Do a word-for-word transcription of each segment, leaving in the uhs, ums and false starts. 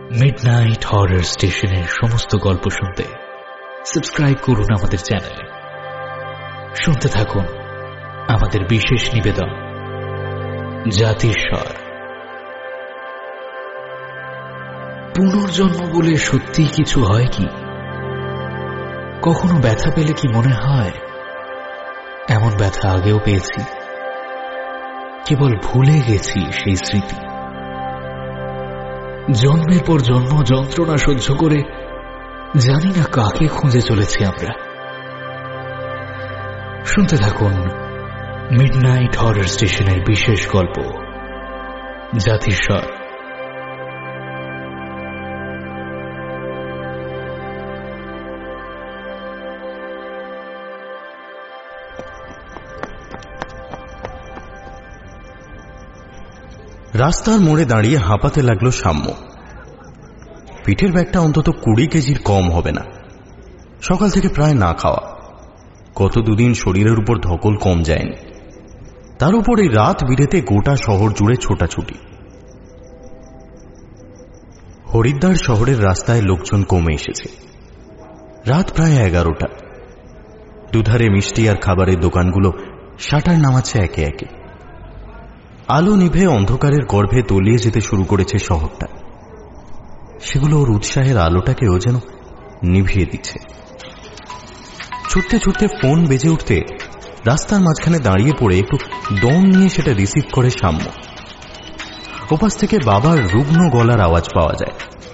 Midnight horror স্টেশনের সমস্ত গল্প শুনতে সাবস্ক্রাইব করুন আমাদের চ্যানেলে। শুনতে থাকুন আমাদের বিশেষ নিবেদন জাতির স্বর। পুনর্জন্ম বলে সত্যি কিছু হয় কি? কখনো ব্যথা পেলে কি মনে হয় এমন ব্যথা আগেও পেয়েছি, কেবল ভুলে গেছি সেই স্মৃতি। জন্মের পর জন্ম যন্ত্রণা সহ্য করে জানি না কাকে খুঁজে চলেছি আমরা। শুনতে থাকুন মিডনাইট হরর স্টেশনের বিশেষ গল্প জাতির স্বর। রাস্তার মোড়ে দাঁড়িয়ে হাঁপাতে লাগলো সাম্য। পিঠের ব্যাগটা অন্তত কুড়ি কেজির কম হবে না। সকাল থেকে প্রায় না খাওয়া, গত দুদিন শরীরের উপর ধকল কম যায়নি, তার উপর এই রাত বিরেতে গোটা শহর জুড়ে ছোটাছুটি। হরিদ্বার শহরের রাস্তায় লোকজন কমে এসেছে। রাত প্রায় এগারোটা। দুধারে মিষ্টি আর খাবারের দোকানগুলো শাটার নামাচ্ছে একে একে। আলো নিভে অন্ধকারের গর্ভে তলিয়ে যেতে শুরু করেছে শহরটা। সেগুলো ওর উৎসাহের আলোটাকেও যেন নিভিয়ে দিচ্ছে। ছুটতে ছুটতে ফোন বেজে উঠতে রাস্তার মাঝখানে দাঁড়িয়ে পড়ে একটু দম নিয়ে সেটা রিসিভ করে সাম্য। ওপাশ থেকে বাবার রুগ্ন গলার আওয়াজ পাওয়া যায়।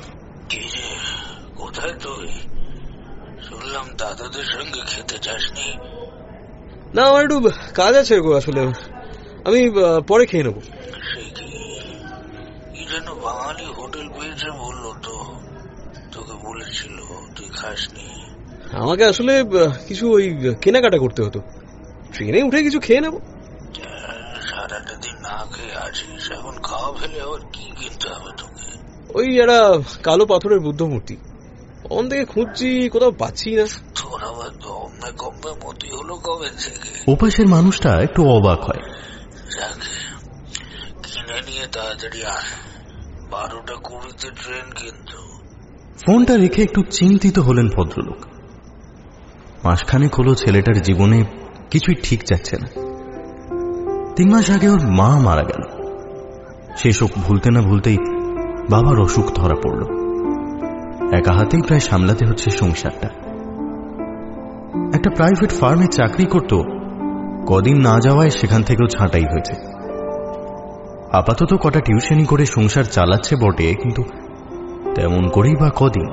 কোথায় তুই? শুনলাম দাদাদের সঙ্গে খেতে যাসনি। না, আমার একটু কাজ আছে গো, আসলে আমি পরে খেয়ে নেবো। সে কি যেন বাঙালি হোটেল পেয়েছে বললো তো, তোকে বলেছিল তুই খাসনি। আমাকে আসলে কিছু ওই কেনাকাটা করতে হতো, ট্রেনে উঠে কিছু খেয়ে নেবো। সারাটা দিন না খেয়ে আছিস, এখন খাওয়া ফেলে আবার কি কিনতে হবে তোকে? ওই একটা কালো পাথরের বুদ্ধ মূর্তি অন থেকে খুঁজছি, কোথাও পাচ্ছি না। তোর আবার দমে কমবে মতি হলো কবে থেকে? ওপাশের মানুষটা একটু অবাক হয়। কিনে নিয়ে তাড়াতাড়ি আয়, বারোটা কুড়িতে ট্রেন কিন্তু। ফোনটা রেখে একটু চিন্তিত হলেন ভদ্রলোক। মাসখানেক হলো ছেলেটার জীবনে কিছুই ঠিক যাচ্ছে না। তিন মাস আগে ওর মা মারা গেল। সেই শোক ভুলতে না ভুলতেই বাবার অসুখ ধরা পড়ল। একা হাতেই প্রায় সামলাতে হচ্ছে সংসারটা। একটা প্রাইভেট ফার্মে চাকরি করত, কদিন না যাওয়ায় সেখান থেকেও ছাঁটাই হয়েছে। আপাতত কটা টিউশনি করে সংসার চালাচ্ছে বটে, কিন্তু তেমন করেই বা কদিন।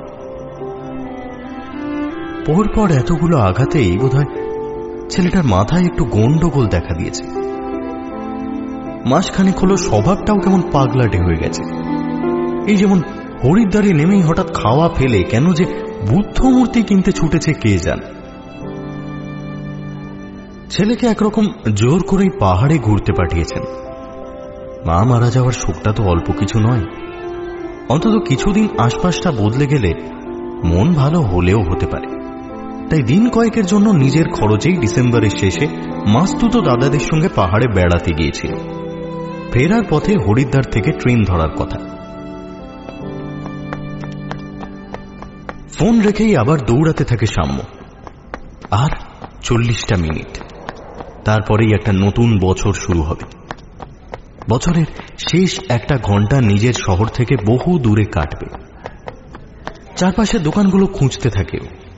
পরপর এতগুলো আঘাতেই বোধহয় ছেলেটার মাথায় একটু গন্ডগোল দেখা দিয়েছে। মাসখানেক হলো স্বভাবটাও কেমন পাগলাটে হয়ে গেছে। এই যেমন হরিদ্বারে নেমেই হঠাৎ খাওয়া ফেলে কেন যে বুদ্ধ মূর্তি কিনতে ছুটেছে কে জান। ছেলেকে একরকম জোর করেই পাহাড়ে ঘুরতে পাঠিয়েছেন। মা মারা যাওয়ার শোকটা তো অল্প কিছু নয়। অন্তত কিছুদিন আশপাশটা বদলে গেলে মন ভালো হলেও হতে পারে। তাই দিন কয়েকের জন্য নিজের খরচেই ডিসেম্বরের শেষে মাস্তুতো দাদাদের সঙ্গে পাহাড়ে বেড়াতে গিয়েছিল। ফেরার পথে হরিদ্বার থেকে ট্রেন ধরার কথা। ফোন রেখেই আবার দৌড়াতে থাকে সাম্য। আর চল্লিশটা মিনিট, তারপরেই একটা নতুন বছর শুরু হবে। বছরের শেষ একটা ঘন্টা নিজের শহর থেকে বহু দূরে কাটবে। চারপাশের দোকানগুলো খুঁজতে থাকে।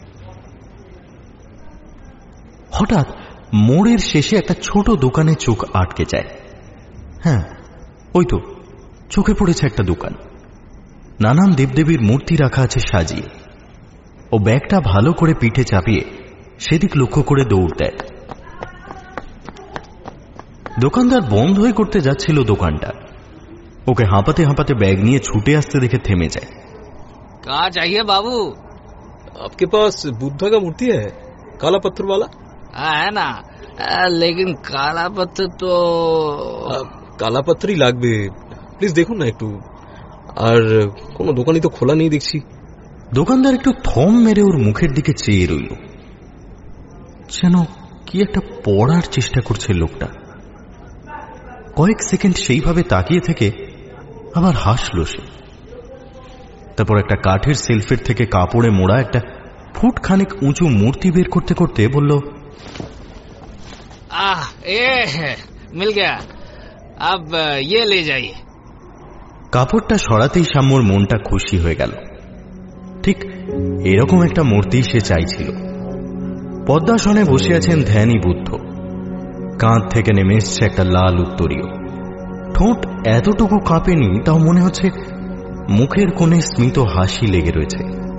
হঠাৎ মোড়ের শেষে একটা ছোট দোকানে চোখ আটকে যায়। হ্যাঁ, ওই তো চোখে পড়েছে একটা দোকান। নানান দেবদেবীর মূর্তি রাখা আছে সাজিয়ে। ও ব্যাগটা ভালো করে পিঠে চাপিয়ে সেদিক লক্ষ্য করে দৌড় দেয়। দোকানদার বন্ধ হয়ে করতে যাচ্ছিল দোকানটা। ওকে হাঁপাতে হাঁপাতে ব্যাগ নিয়ে ছুটে আসতে দেখে থেমে যায়। कहाँ चाहिए बाबू? आपके पास बुद्धा का मूर्ति है, काला पत्थर वाला? हाँ है ना, लेकिन काला पत्थर तो काला पत्थर ही লাগবে। প্লিজ দেখুন না একটু। আর কোনো দোকানই তো খোলা নেই দেখছি। দোকানদার একটু থম মেরে ওর মুখের দিকে চেয়ে রইল। যেন কি একটা পড়ার চেষ্টা করছে লোকটা। কয়েক সেকেন্ড সেইভাবে তাকিয়ে থেকে আবার হাসল সে। তারপর একটা কাঠের সেলফের থেকে কাপড়ে মোড়া একটা ফুট খানিক উঁচু মূর্তি বের করতে করতে বলল, आह ये है मिल गया अब ये ले जाइए। কাপড়টা সরাতেই শাম্যর মনটা খুশি হয়ে গেল। ঠিক এরকম একটা মূর্তি সে চাইছিল। পদ্মাসনে বসে আছেন ধ্যানী বুদ্ধ, কাঁধ থেকে নেমে এসছে একটা লাল উত্তরীয়, ঠোঁট এতটুকু কাঁপেনি, তাও মনে হচ্ছে মুখের কোণে স্মিত হাসি লেগে রয়েছে।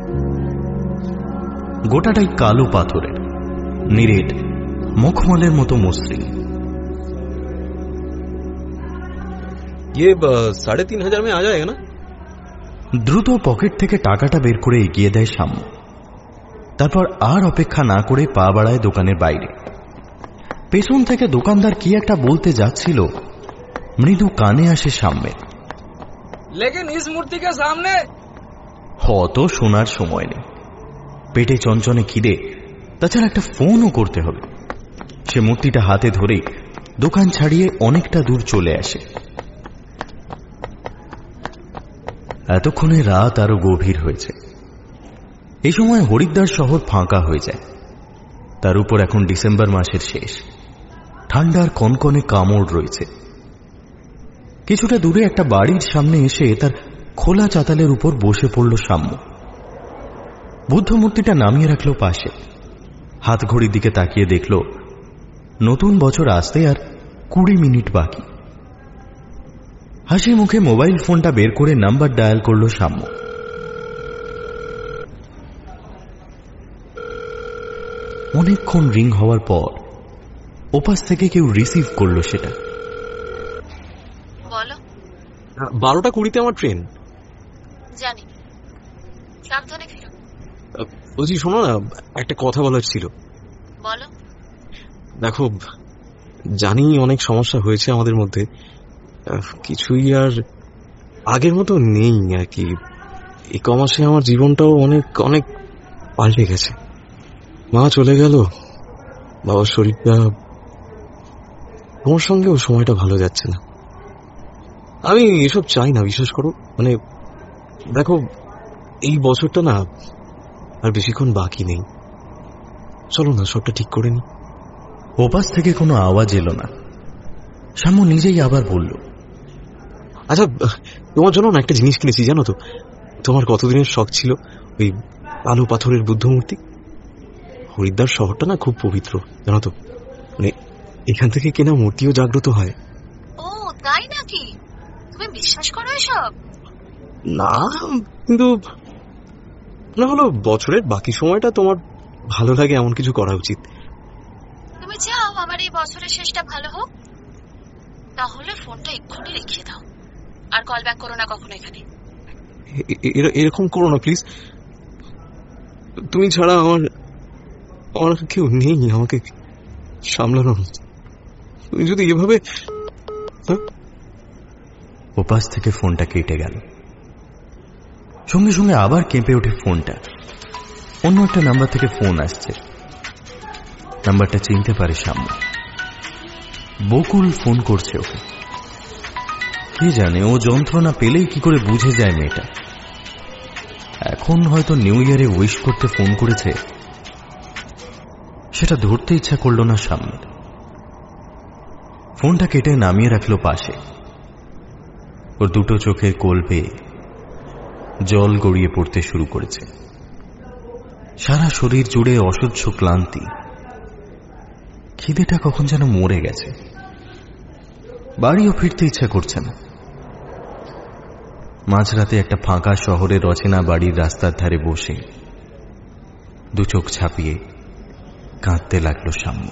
গোটাটাই কালো পাথরের, নিরেট মখমলের মতো মসৃণ। ये साढ़े तीन हजार में आ जाएगा ना? দ্রুত পকেট থেকে টাকাটা বের করে এগিয়ে দেয় সাম্য। তারপর আর অপেক্ষা না করে পা বাড়ায় দোকানের বাইরে। পেছন থেকে দোকানদার কি একটা বলতে যাচ্ছিল, মৃদু কানে আসে সাম্যের, लेकिन इस मूर्ति के सामने। অত শোনার সময় নেই, পেটে চঞ্চনে খিদে, তাছাড়া একটা ফোনও করতে হবে। সে মূর্তিটা হাতে ধরে দোকান ছাড়িয়ে অনেকটা দূর চলে আসে। এতক্ষণে রাত আরো গভীর হয়েছে। এই সময় হরিদ্বার শহর ফাঁকা হয়ে যায়। তার উপর এখন ডিসেম্বর মাসের শেষ, ঠান্ডার কনকনে কামড় রয়েছে। কিছুটা দূরে একটা বাড়ির সামনে এসে তার খোলা চাতালের উপর বসে পড়ল সাম্য। বুদ্ধ মূর্তিটা নামিয়ে রাখল পাশে, হাত ঘড়ির দিকে তাকিয়ে দেখল নতুন বছর আসতে আর কুড়ি মিনিট বাকি। হাসি মুখে মোবাইল ফোনটা বের করে নাম্বার ডায়াল করল সাম্য। অনেকক্ষণ রিং হওয়ার পর ওপাশ থেকে কেউ রিসিভ করল সেটা। বলো। বারোটা কুড়িতে আমার ট্রেন। জানি, সাবধানে ফিরো। বলছি শোনো না, একটা কথা বলার ছিল। বলো। দেখো, জানি অনেক সমস্যা হয়েছে আমাদের মধ্যে, কিছুই আর আগের মতো নেই আর কি। এই কমাসে আমার জীবনটাও অনেক অনেক পাল্টে গেছে। মা চলে গেল, বাবার শরীরটা, তোমার সঙ্গেও সময়টা ভালো যাচ্ছে না। আমি এসব চাই না, বিশ্বাস করো। মানে দেখো, এই বছরটা না আর বেশিক্ষণ বাকি নেই, চলো না সবটা ঠিক করে নি। ওপাশ থেকে কোনো আওয়াজ এলো না। শ্যামু নিজেই আবার বলল, আচ্ছা তোমার জন্য না একটা জিনিস কিনেছি, জানো তো? তোমার কতদিনের শখ ছিল ওই আলু পাথরের বুদ্ধ মূর্তি। হরিদ্বার শহরটা না খুব পবিত্র, জানো তো? মানে এখান থেকে কেনা মূর্তিও জাগ্রত হয়। ও তাই নাকি? তুমি বিশ্বাস করো এসব? না, কিন্তু না হলো বছরের বাকি সময়টা তোমার ভালো লাগে এমন কিছু করা উচিত। তুমি চাও আমার এই বছরের শেষটা ভালো হোক? তাহলে ফোনটা এক্ষুনি রেখে দাও আর কল ব্যাক করো না কখনো এখানে। এরকম করো না প্লিজ। তুমি ছাড়া আমার আমার কেউ নেই আমাকে সামলানো। তুমি যদি এভাবে। ওপাশ থেকে ফোনটা কেটে গেল। সঙ্গে সঙ্গে আবার কেঁপে ওঠে ফোনটা। অন্য একটা নাম্বার থেকে ফোন আসছে। নাম্বারটা চিনতে পারে সাম্য। বকুল ফোন করছে ওকে। কে জানে ও যন্ত্রণা পেলেই কি করে বুঝে যায় মেয়েটা। এখন হয়তো নিউ ইয়ারে উইশ করতে ফোন করেছে, সেটা ধরতে ইচ্ছা করল না সামনে। ফোনটা কেটে নামিয়ে রাখলো পাশে। ওর দুটো চোখের কোল পেয়ে জল গড়িয়ে পড়তে শুরু করেছে। সারা শরীর জুড়ে অসহ্য ক্লান্তি। খিদেটা কখন যেন মরে গেছে। বাড়িও ফিরতে ইচ্ছা করছে না। মাঝরাতে একটা ফাঁকা শহরের অচেনা বাড়ির রাস্তার ধারে বসে দু চোখ ছাপিয়ে কাঁদতে লাগলো সাম্য।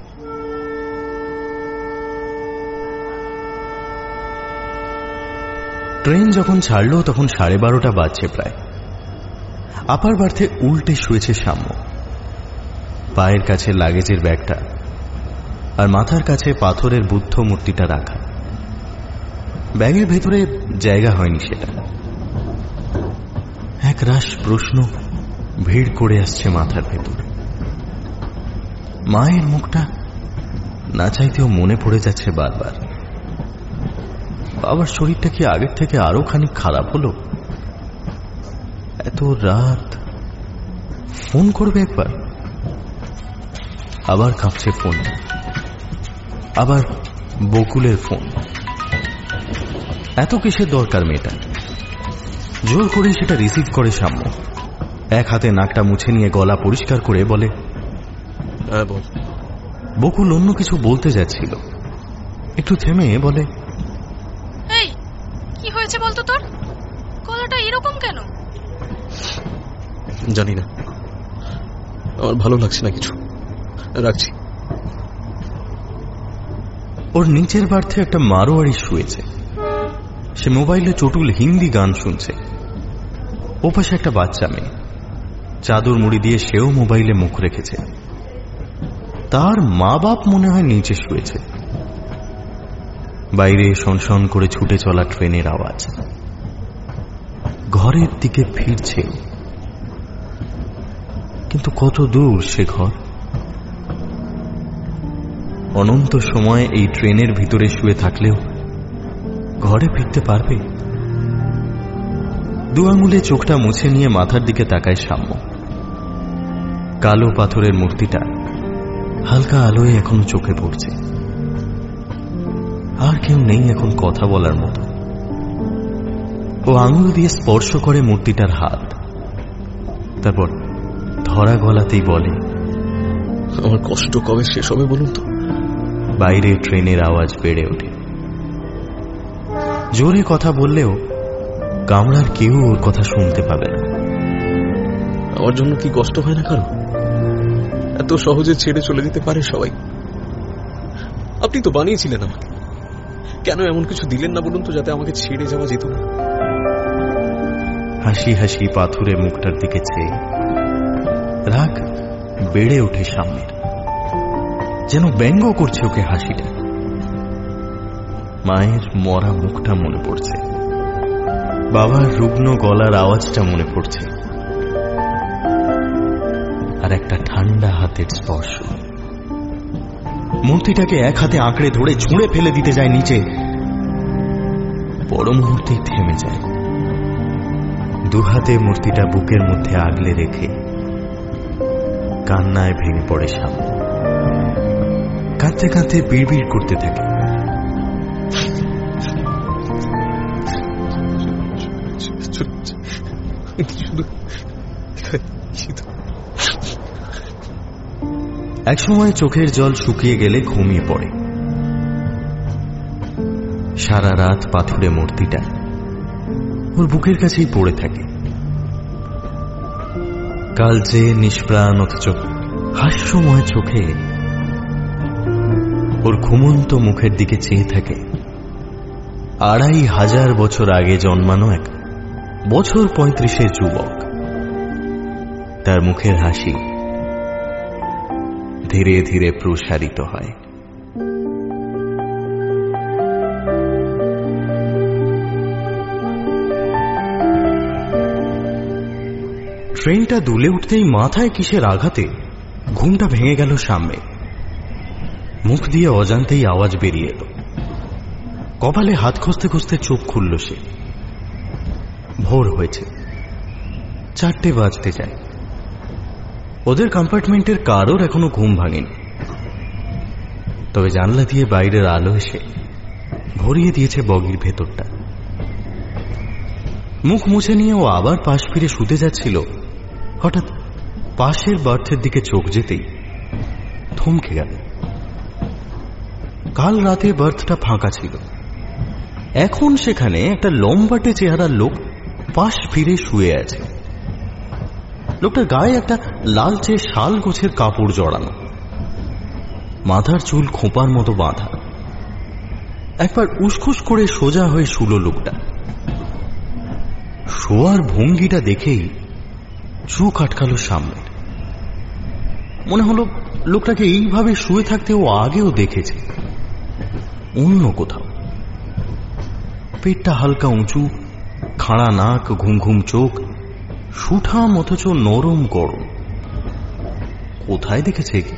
ট্রেন যখন ছাড়লো তখন সাড়ে বারোটা বাজছে প্রায়। আপার বার্থে উল্টে শুয়েছে সাম্য। পায়ের কাছে লাগেজের ব্যাগটা আর মাথার কাছে পাথরের বুদ্ধ মূর্তিটা রাখা। ব্যাগের ভেতরে জায়গা হয়নি সেটা। এক রাশ প্রশ্ন ভিড় করে আসছে মাথার ভেতর। মায়ের মুখটা না চাইতেও মনে পড়ে যাচ্ছে বারবার। বাবার শরীরটা কি আগের থেকে আরো খানিক খারাপ হলো? এত রাত, ফোন করবে একবার, আবার কাঁপছে ফোন, আবার বকুলের ফোন। এত কিসের দরকার মেয়েটা? জোর করে সেটা রিসিভ করে সাম্য। এক হাতে নাকটা মুছে নিয়ে গলা পরিষ্কার করে বলে, হ্যাঁ বল। বকুল অন্য কিছু বলতে যাচ্ছিল, একটু থেমে বলে, এই কি হয়েছে বলতো তোর? গলাটা এরকম কেন? জানি না, আমার ভালো লাগছে না কিছু, রাখছি। ওর নিচের বার্থে একটা মারোয়ারি শুয়েছে, সে মোবাইলে চটুল হিন্দি গান শুনছে। ওপাশে একটা বাচ্চা মেয়ে, চাদর মুড়ি দিয়ে সেও মোবাইলে মুখ রেখেছে। তার মা বাপ মনে হয় নিচে শুয়েছে। বাইরে সনসন করে ছুটে চলা ট্রেনের আওয়াজ। ঘরের দিকে ফিরছে, কিন্তু কত দূর সে ঘর? অনন্ত সময় এই ট্রেনের ভিতরে শুয়ে থাকলেও ঘরে ফিরতে পারবে? দু আঙুলে চোখটা মুছে নিয়ে মাথার দিকে তাকায় সাম্য। কালো পাথরের মূর্তিটা হালকা আলোয় এখনো চোখে পড়ছে। আর কেউ নেই এখন কথা বলার মতো। ও আঙুল দিয়ে স্পর্শ করে মূর্তিটার হাত, তারপর ধরা গলাতেই বলে, আমার কষ্ট কবে শেষ হবে বলুন তো? বাইরে ট্রেনের আওয়াজ বেড়ে ওঠে। জোরে কথা বললেও কামরার কেউ ওর কথা শুনতে পাবে না। আমার জন্য কি কষ্ট হয় না কারো? এত সহজে ছেড়ে চলে যেতে পারে সবাই? আপনি তো বানিয়েছিলেন আমাকে, কেন এমন কিছু দিলেন না বলুন তো যাতে আমাকে ছেড়ে যাওয়া যেত না? হাসি হাসি পাথুরে মুখটার দিকে চেয়ে রাগ বেড়ে ওঠে সামনের, যেন ব্যঙ্গ করছে ওকে হাসিটা। মায়ের মরা মুখটা মনে পড়ছে, বাবার রুগ্ন গলার আওয়াজটা মনে পড়ছে, আর একটা ঠান্ডা হাতের স্পর্শ। মূর্তিটাকে এক হাতে আঁকড়ে ধরে ছুঁড়ে ফেলে দিতে যায় নিচে, পর মুহূর্তেই থেমে যায়। দু হাতে মূর্তিটা বুকের মধ্যে আগলে রেখে কান্নায় ভেঙে পড়ে সামনে। কাঁদতে কাঁদতে বিড়বিড় করতে থাকে, একসময় চোখের জল শুকিয়ে গেলে ঘুমিয়ে পড়ে। সারা রাত পাথুরে মূর্তিটা ওর বুকের কাছেই পড়ে থাকে। কাল যে নিষ্প্রাণ অথচ হাস্যময় চোখে ওর ঘুমন্ত মুখের দিকে চেয়ে থাকে আড়াই হাজার বছর আগে জন্মানো এক বছর পঁয়ত্রিশের যুবক। তার মুখের হাসি ধীরে ধীরে প্রসারিত হয়। ট্রেনটা দুলে উঠতেই মাথায় কিসের আঘাতে ঘুমটা ভেঙে গেল সামনে। মুখ দিয়ে অজান্তেই আওয়াজ বেরিয়ে এলো। কপালে হাত খুঁজতে খুঁজতে চোখ খুলল সে। ভোর হয়েছে, চারটে বাজতে যায়। ওদের কম্পার্টমেন্টের কারোর এখনো ঘুম ভাঙেনি, তবে জানলা দিয়ে বাইরের আলো এসে ভরিয়ে দিয়েছে বগির ভেতরটা। মুখ মুছে নিয়ে ও আবার পাশ ফিরে শুতে যাচ্ছিল, হঠাৎ পাশের বার্থের দিকে চোখ যেতেই থমকে গেল। কাল রাতে বার্থটা ফাঁকা ছিল, এখন সেখানে একটা লম্বাটে চেহারার লোক পাশ ফিরে শুয়ে আছে। লোকটার গায়ে একটা লালচে শাল গোছের কাপড় জড়ানো, মাথার চুল খোঁপার মতো বাঁধা। একবার উসখুস করে সোজা হয়ে শুল লোকটা। শোয়ার ভঙ্গিটা দেখেই চোখ আটকালো সামনে। মনে হলো লোকটাকে এইভাবে শুয়ে থাকতে ও আগেও দেখেছে অন্য কোথাও। পেটটা হালকা উঁচু, খাড়া নাক, ঘুম ঘুম চোখ, সুঠাম অথচ নরম গরম। কোথায় দেখেছে কি?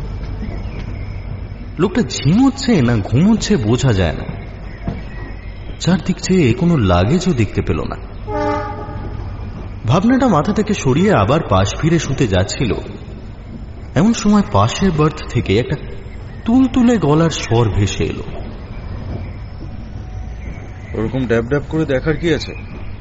লোকটা ঝিমোচ্ছে না ঘুমোচ্ছে বোঝা যায় না। চারদিক চেয়ে কোনো লাগেজও দেখতে পেল না। ভাবনাটা মাথা থেকে সরিয়ে আবার পাশ ফিরে শুতে যাচ্ছিল, এমন সময় পাশের বার্থ থেকে একটা তুলতুলে গলার স্বর ভেসে এলো। ওরকম ড্যাব ড্যাব করে দেখার কি আছে?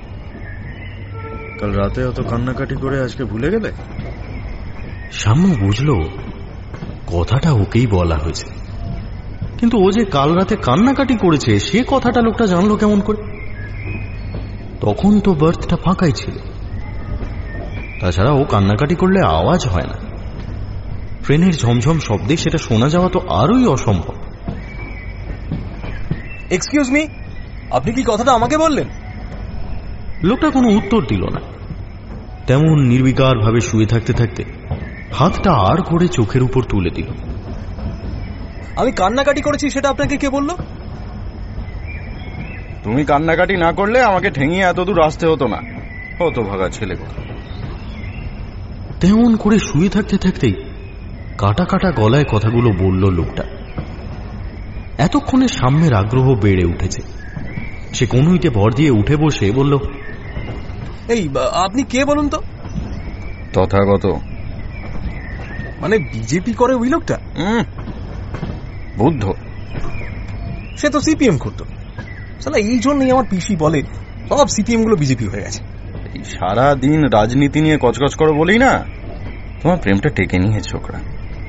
কাল রাতে অত কান্নাকাটি করে আজকে ভুলে গেলে? সাম্য বুঝল কথাটা ওকেই বলা হয়েছে, কিন্তু ও যে কাল রাতে কান্নাকাটি করেছে সে কথাটা লোকটা জানলো কেমন করে? তখন তো বার্থটা ফাঁকাই ছিল। তাছাড়া ও কান্নাকাটি করলে আওয়াজ হয় না, ট্রেনের ঝমঝম শব্দে সেটা শোনা যাওয়া তো আরোই অসম্ভব। এক্সকিউজ মি, আপনি কি কথাটা আমাকে বললেন? লোকটা কোনো উত্তর দিল না, তেমন নির্বিকার ভাবে শুয়ে থাকতে থাকতে হাতটা আর করে চোখের উপর তুলে দিল। আমি কান্নাকাটি করেছি সেটা আপনাকে কে বলল? তুমি কান্নাকাটি না করলে আমাকে ঠেঙিয়ে এত দূর আসতে হতো না। কত ভাগা ছেলে কথা। তেমন করে শুয়ে থাকতে থাকতেই কাটা কাটা গলায় কথাগুলো বলল লোকটা। এতক্ষণে সাম্যের আগ্রহ বেড়ে উঠেছে। সে কনুইতে ভর দিয়ে উঠে বসে বলল, এই আপনি কে বলুন তো? তথাগত। মানে বিজেপি করে ওই লোকটা? বুদ্ধ। সে তো সিপিএম করতো। সালা এই জন্যই আমার পিসি বলে সব সিপিএম গুলো বিজেপি হয়ে গেছে। এই সারা দিন রাজনীতি নিয়ে কচকচ করো বলেই না তোমার প্রেমটা টেকে নিয়ে ছোকরা।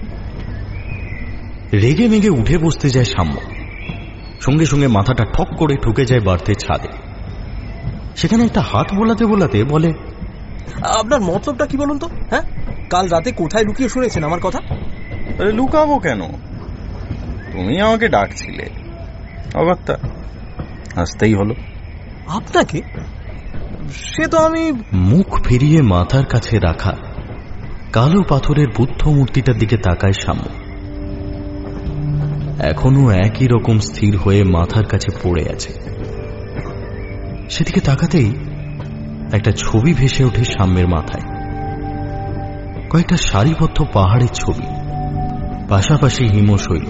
রেগে মেগে উঠে বসতে যায় সাম্য। সঙ্গে সঙ্গে মাথাটা ঠক করে ঠুকে যায় বাড়তে ছাদে। সেখানে একটা হাত বোলাতে বোলাতে বলে, আপনার মতলবটা কি বলুন তো? হ্যাঁ, কাল রাতে কোথায় লুকিয়ে শুনেছেন আমার কথা? আরে লুকাবো কেন? তুমি আমাকে ডাকছিলে, অগত্যা আসতেই হলো। আপনাকে? সে তো আমি। মুখ ফিরিয়ে মাথার কাছে রাখা কালো পাথরের বুদ্ধ মূর্তিটার দিকে তাকায় সাম্য। এখনো একই রকম স্থির হয়ে মাথার কাছে পড়ে আছে। সেদিকে তাকাতেই একটা ছবি ভেসে ওঠে সাম্যের মাথায়। কয়েকটা সারিবদ্ধ পাহাড়ের ছবি, পাশাপাশি হিমশৈল।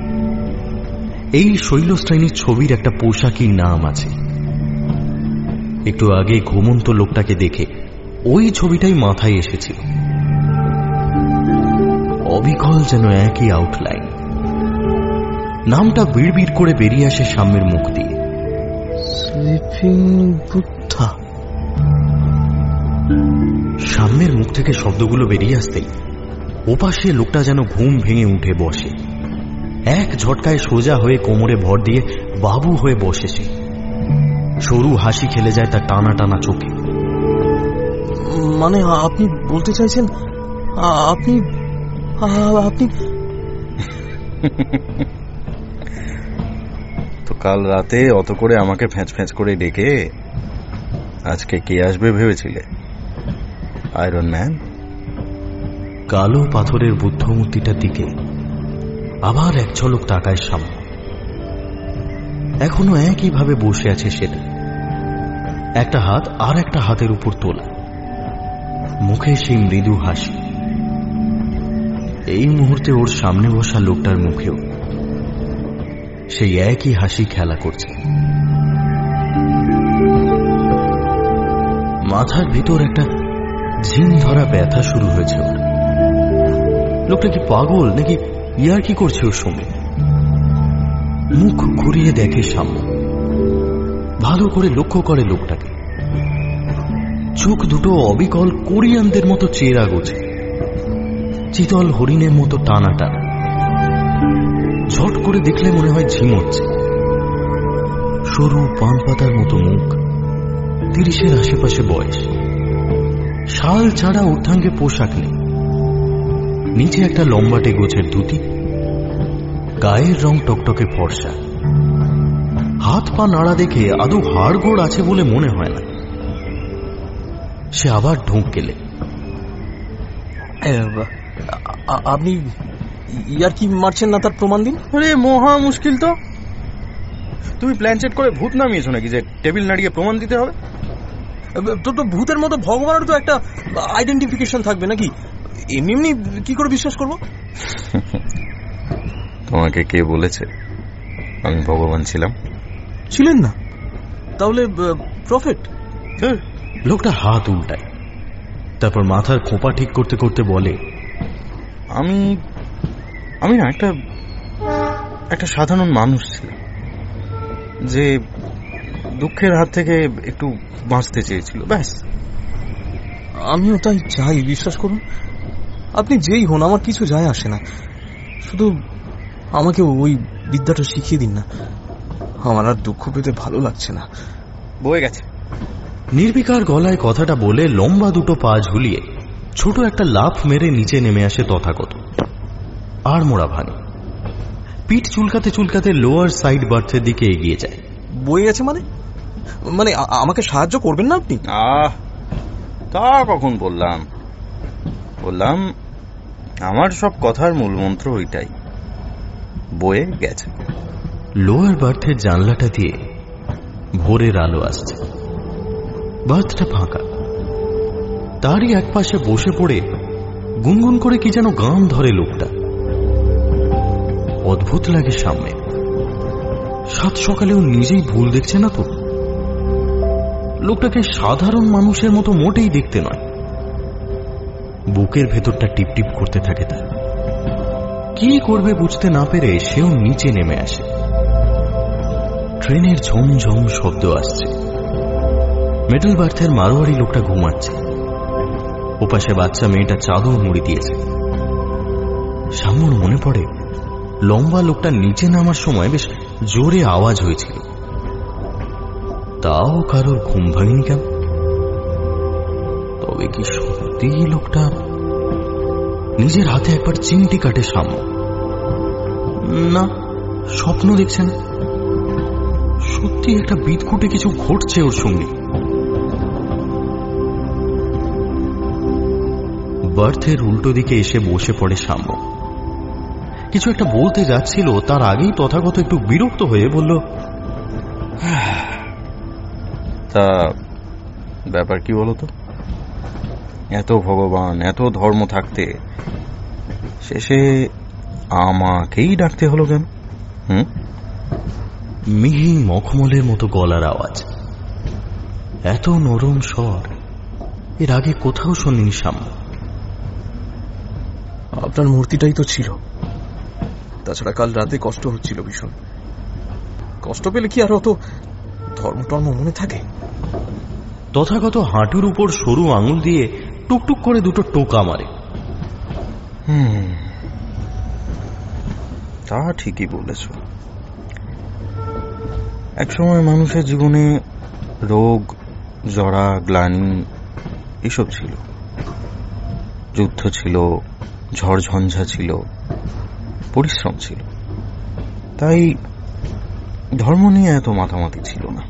এই শৈলশ্রেণীর ছবির একটা পোশাকি নাম আছে। একটু আগে ঘুমন্ত লোকটাকে দেখে ওই ছবিটাই মাথায় এসেছিল। অবিকল যেন একই আউটলাইন। নামটা বিড়বিড় করে বেরিয়ে আসে সাম্যের মুখ দিয়ে, স্লিপিং বুদ্ধা। সাম্যের মুখ থেকে শব্দগুলো বেরিয়ে আসতেই ওপাশে লোকটা যেন ঘুম ভেঙে উঠে বসে। এক ঝটকায় সোজা হয়ে কোমরে ভর দিয়ে বাবু হয়ে বসেছে। সরু হাসি খেলে যায় তার টানা টানা চোখে। মানে আপনি বলতে চাইছেন আপনি আপনি তো কাল রাতে অত করে আমাকে ফ্যাঁচ ফ্যাঁচ করে ডেকে আজকে কে আসবে ভেবেছিলে? Iron Man? কালো পাথরের বুদ্ধ মূর্তিটার দিকে আবার এক ঝলক তাকায় সামনে। এখনো একইভাবে বসে আছে সেটা, একটা হাত আর একটা হাতের উপর তোলা, মুখে সেই মৃদু হাসি। এই মুহূর্তে ওর সামনে বসা লোকটার মুখেও সেই একই হাসি খেলা করছে। মাথার ভিতর একটা ঝিম ধরা ব্যথা শুরু হয়েছে ওর। লোকটা কি পাগল নাকি ইয়ার কি করছে ওর সঙ্গে? মুখ ঘুরিয়ে দেখে সামনে, ভালো করে লক্ষ্য করে লোকটাকে। চোখ দুটো অবিকল কোরিয়ানদের মতো চেরা গোছে, চিতল হরিণের মতো টানা টানা। ঝট করে দেখলে মনে হয় ঝিমোচ্ছে। সরু পান পাতার মতো মুখ, তিরিশের আশেপাশে বয়স, শাল ছাড়া ঊর্ধ্বাঙ্গে পোশাক নেই, নিচে একটা লম্বাটে গোছের ধুতি, গায়ের রং টকটকে ফর্সা। হাত পা নাড়া দেখে আদৌ হাড়গোড় আছে বলে মনে হয় না। সে আবার ঢোক গেলে, আপনি ইয়ার কি মারছেন না তার প্রমাণ দিন। আরে মহা মুশকিল তো। তুমি প্ল্যান সেট করে ভূত নামিয়েছো নাকি যে টেবিল নাড়িয়ে প্রমাণ দিতে হবে? তো তো ভূতের মতো ভগবানের তো একটা আইডেন্টিফিকেশন থাকবে নাকি? এমনি এমনি কি করে বিশ্বাস করবো? তোমাকে কে বলেছে আমি ভগবান ছিলাম? ছিলেন না? তাহলে প্রফেট? লোকটা হাত উল্টায়। তারপর মাথার খোঁপা ঠিক করতে করতে বলে, আমি আমি না একটা একটা সাধারণ মানুষ ছিলাম, যে দুঃখের হাত থেকে একটু বাঁচতে চেয়েছিল, ব্যাস। আমিও তাই চাই, বিশ্বাস করুন। আপনি যেই হন, আমার কিছু যায় আসে না, শুধু আমাকে ওই বিদ্যাটা শিখিয়ে দিন না। আমার আর দুঃখ পেতে ভালো লাগছে না। বয়ে গেছে। নির্বিকার গলায় কথাটা বলে লম্বা দুটো পা ঝুলিয়ে ছোট একটা লাফ মেরে নিচে নেমে আসে তথাগত। আর মোড়া ভাঙে, পিঠ চুলকাতে চুলকাতে লোয়ার সাইড বার্থের দিকে এগিয়ে যায়। বয়ে গেছে মানে মানে আমাকে সাহায্য করবেন না আপনি? আহ তা কখন বললাম? বললাম আমার সব কথার মূলমন্ত্র ওইটাই, বয়ে গেছে। লোয়ার বার্থের জানলাটা দিয়ে ভোরের আলো আসছে। বার্থটা ফাঁকা। তারই এক পাশে বসে পড়ে গুনগুন করে কি যেন গান ধরে লোকটা। অদ্ভুত লাগে সামনে। সাত সকালেও নিজেই ভুল দেখছে না তো? লোকটাকে সাধারণ মানুষের মতো মোটেই দেখতে নয়। বুকের ভেতরটা টিপটিপ করতে থাকে তার। কি করবে বুঝতে না পেরে সেও নিচে নেমে আসে। ট্রেনের ঝমঝম শব্দ আসছে। মেটাল বার্থের মারোয়ারি লোকটা ঘুমাচ্ছে। ওপাশে বাচ্চা মেয়েটা চাদর মুড়ি দিয়েছে। সামনে মনে পড়ে লম্বা লোকটা নিচে নামার সময় বেশ জোরে আওয়াজ হয়েছিল। তাও কারোর ঘুম ভাঙেনি কেন? তবে কি সত্যি লোকটা? নিজের হাতে একবার চিমটি কাটে সামনে। না, স্বপ্ন দেখছে না, সত্যি একটা বিদঘুটে কিছু ঘটছে ওর সঙ্গে। বার্থের উল্টো দিকে এসে বসে পড়ে সাম্য। কিছু একটা বলতে যাচ্ছিল, তার আগেই তথাগত একটু বিরক্ত হয়ে বলল, তা ব্যাপার কি বলতো? এত ভগবান, এত ধর্ম থাকতে শেষে আমাকেই ডাকতে হলো কেন? হুম? মিহি মখমলের মতো গলার আওয়াজ, এত নরম স্বর এর আগে কোথাও শোনেনি সাম্য। আপনার মূর্তিটাই তো ছিল। তাছাড়া কাল রাতে কষ্ট হচ্ছিল ভীষণ। কষ্ট পেলে কি আর অত ধর্ম টর্ম মনে থাকে? তথাগত হাঁটুর উপর সরু আঙুল দিয়ে টুকটুক করে দুটো টোকা মারে। হুম, তা ঠিকই বলেছ। একসময় মানুষের জীবনে রোগ, জরা, গ্লানি এসব ছিল। যুদ্ধ ছিল, ঝড়ঝঞ্ঝা ছিল, পরিশ্রম ছিল। তাই ধর্ম নিয়ে এত মাথামাতি ছিল না।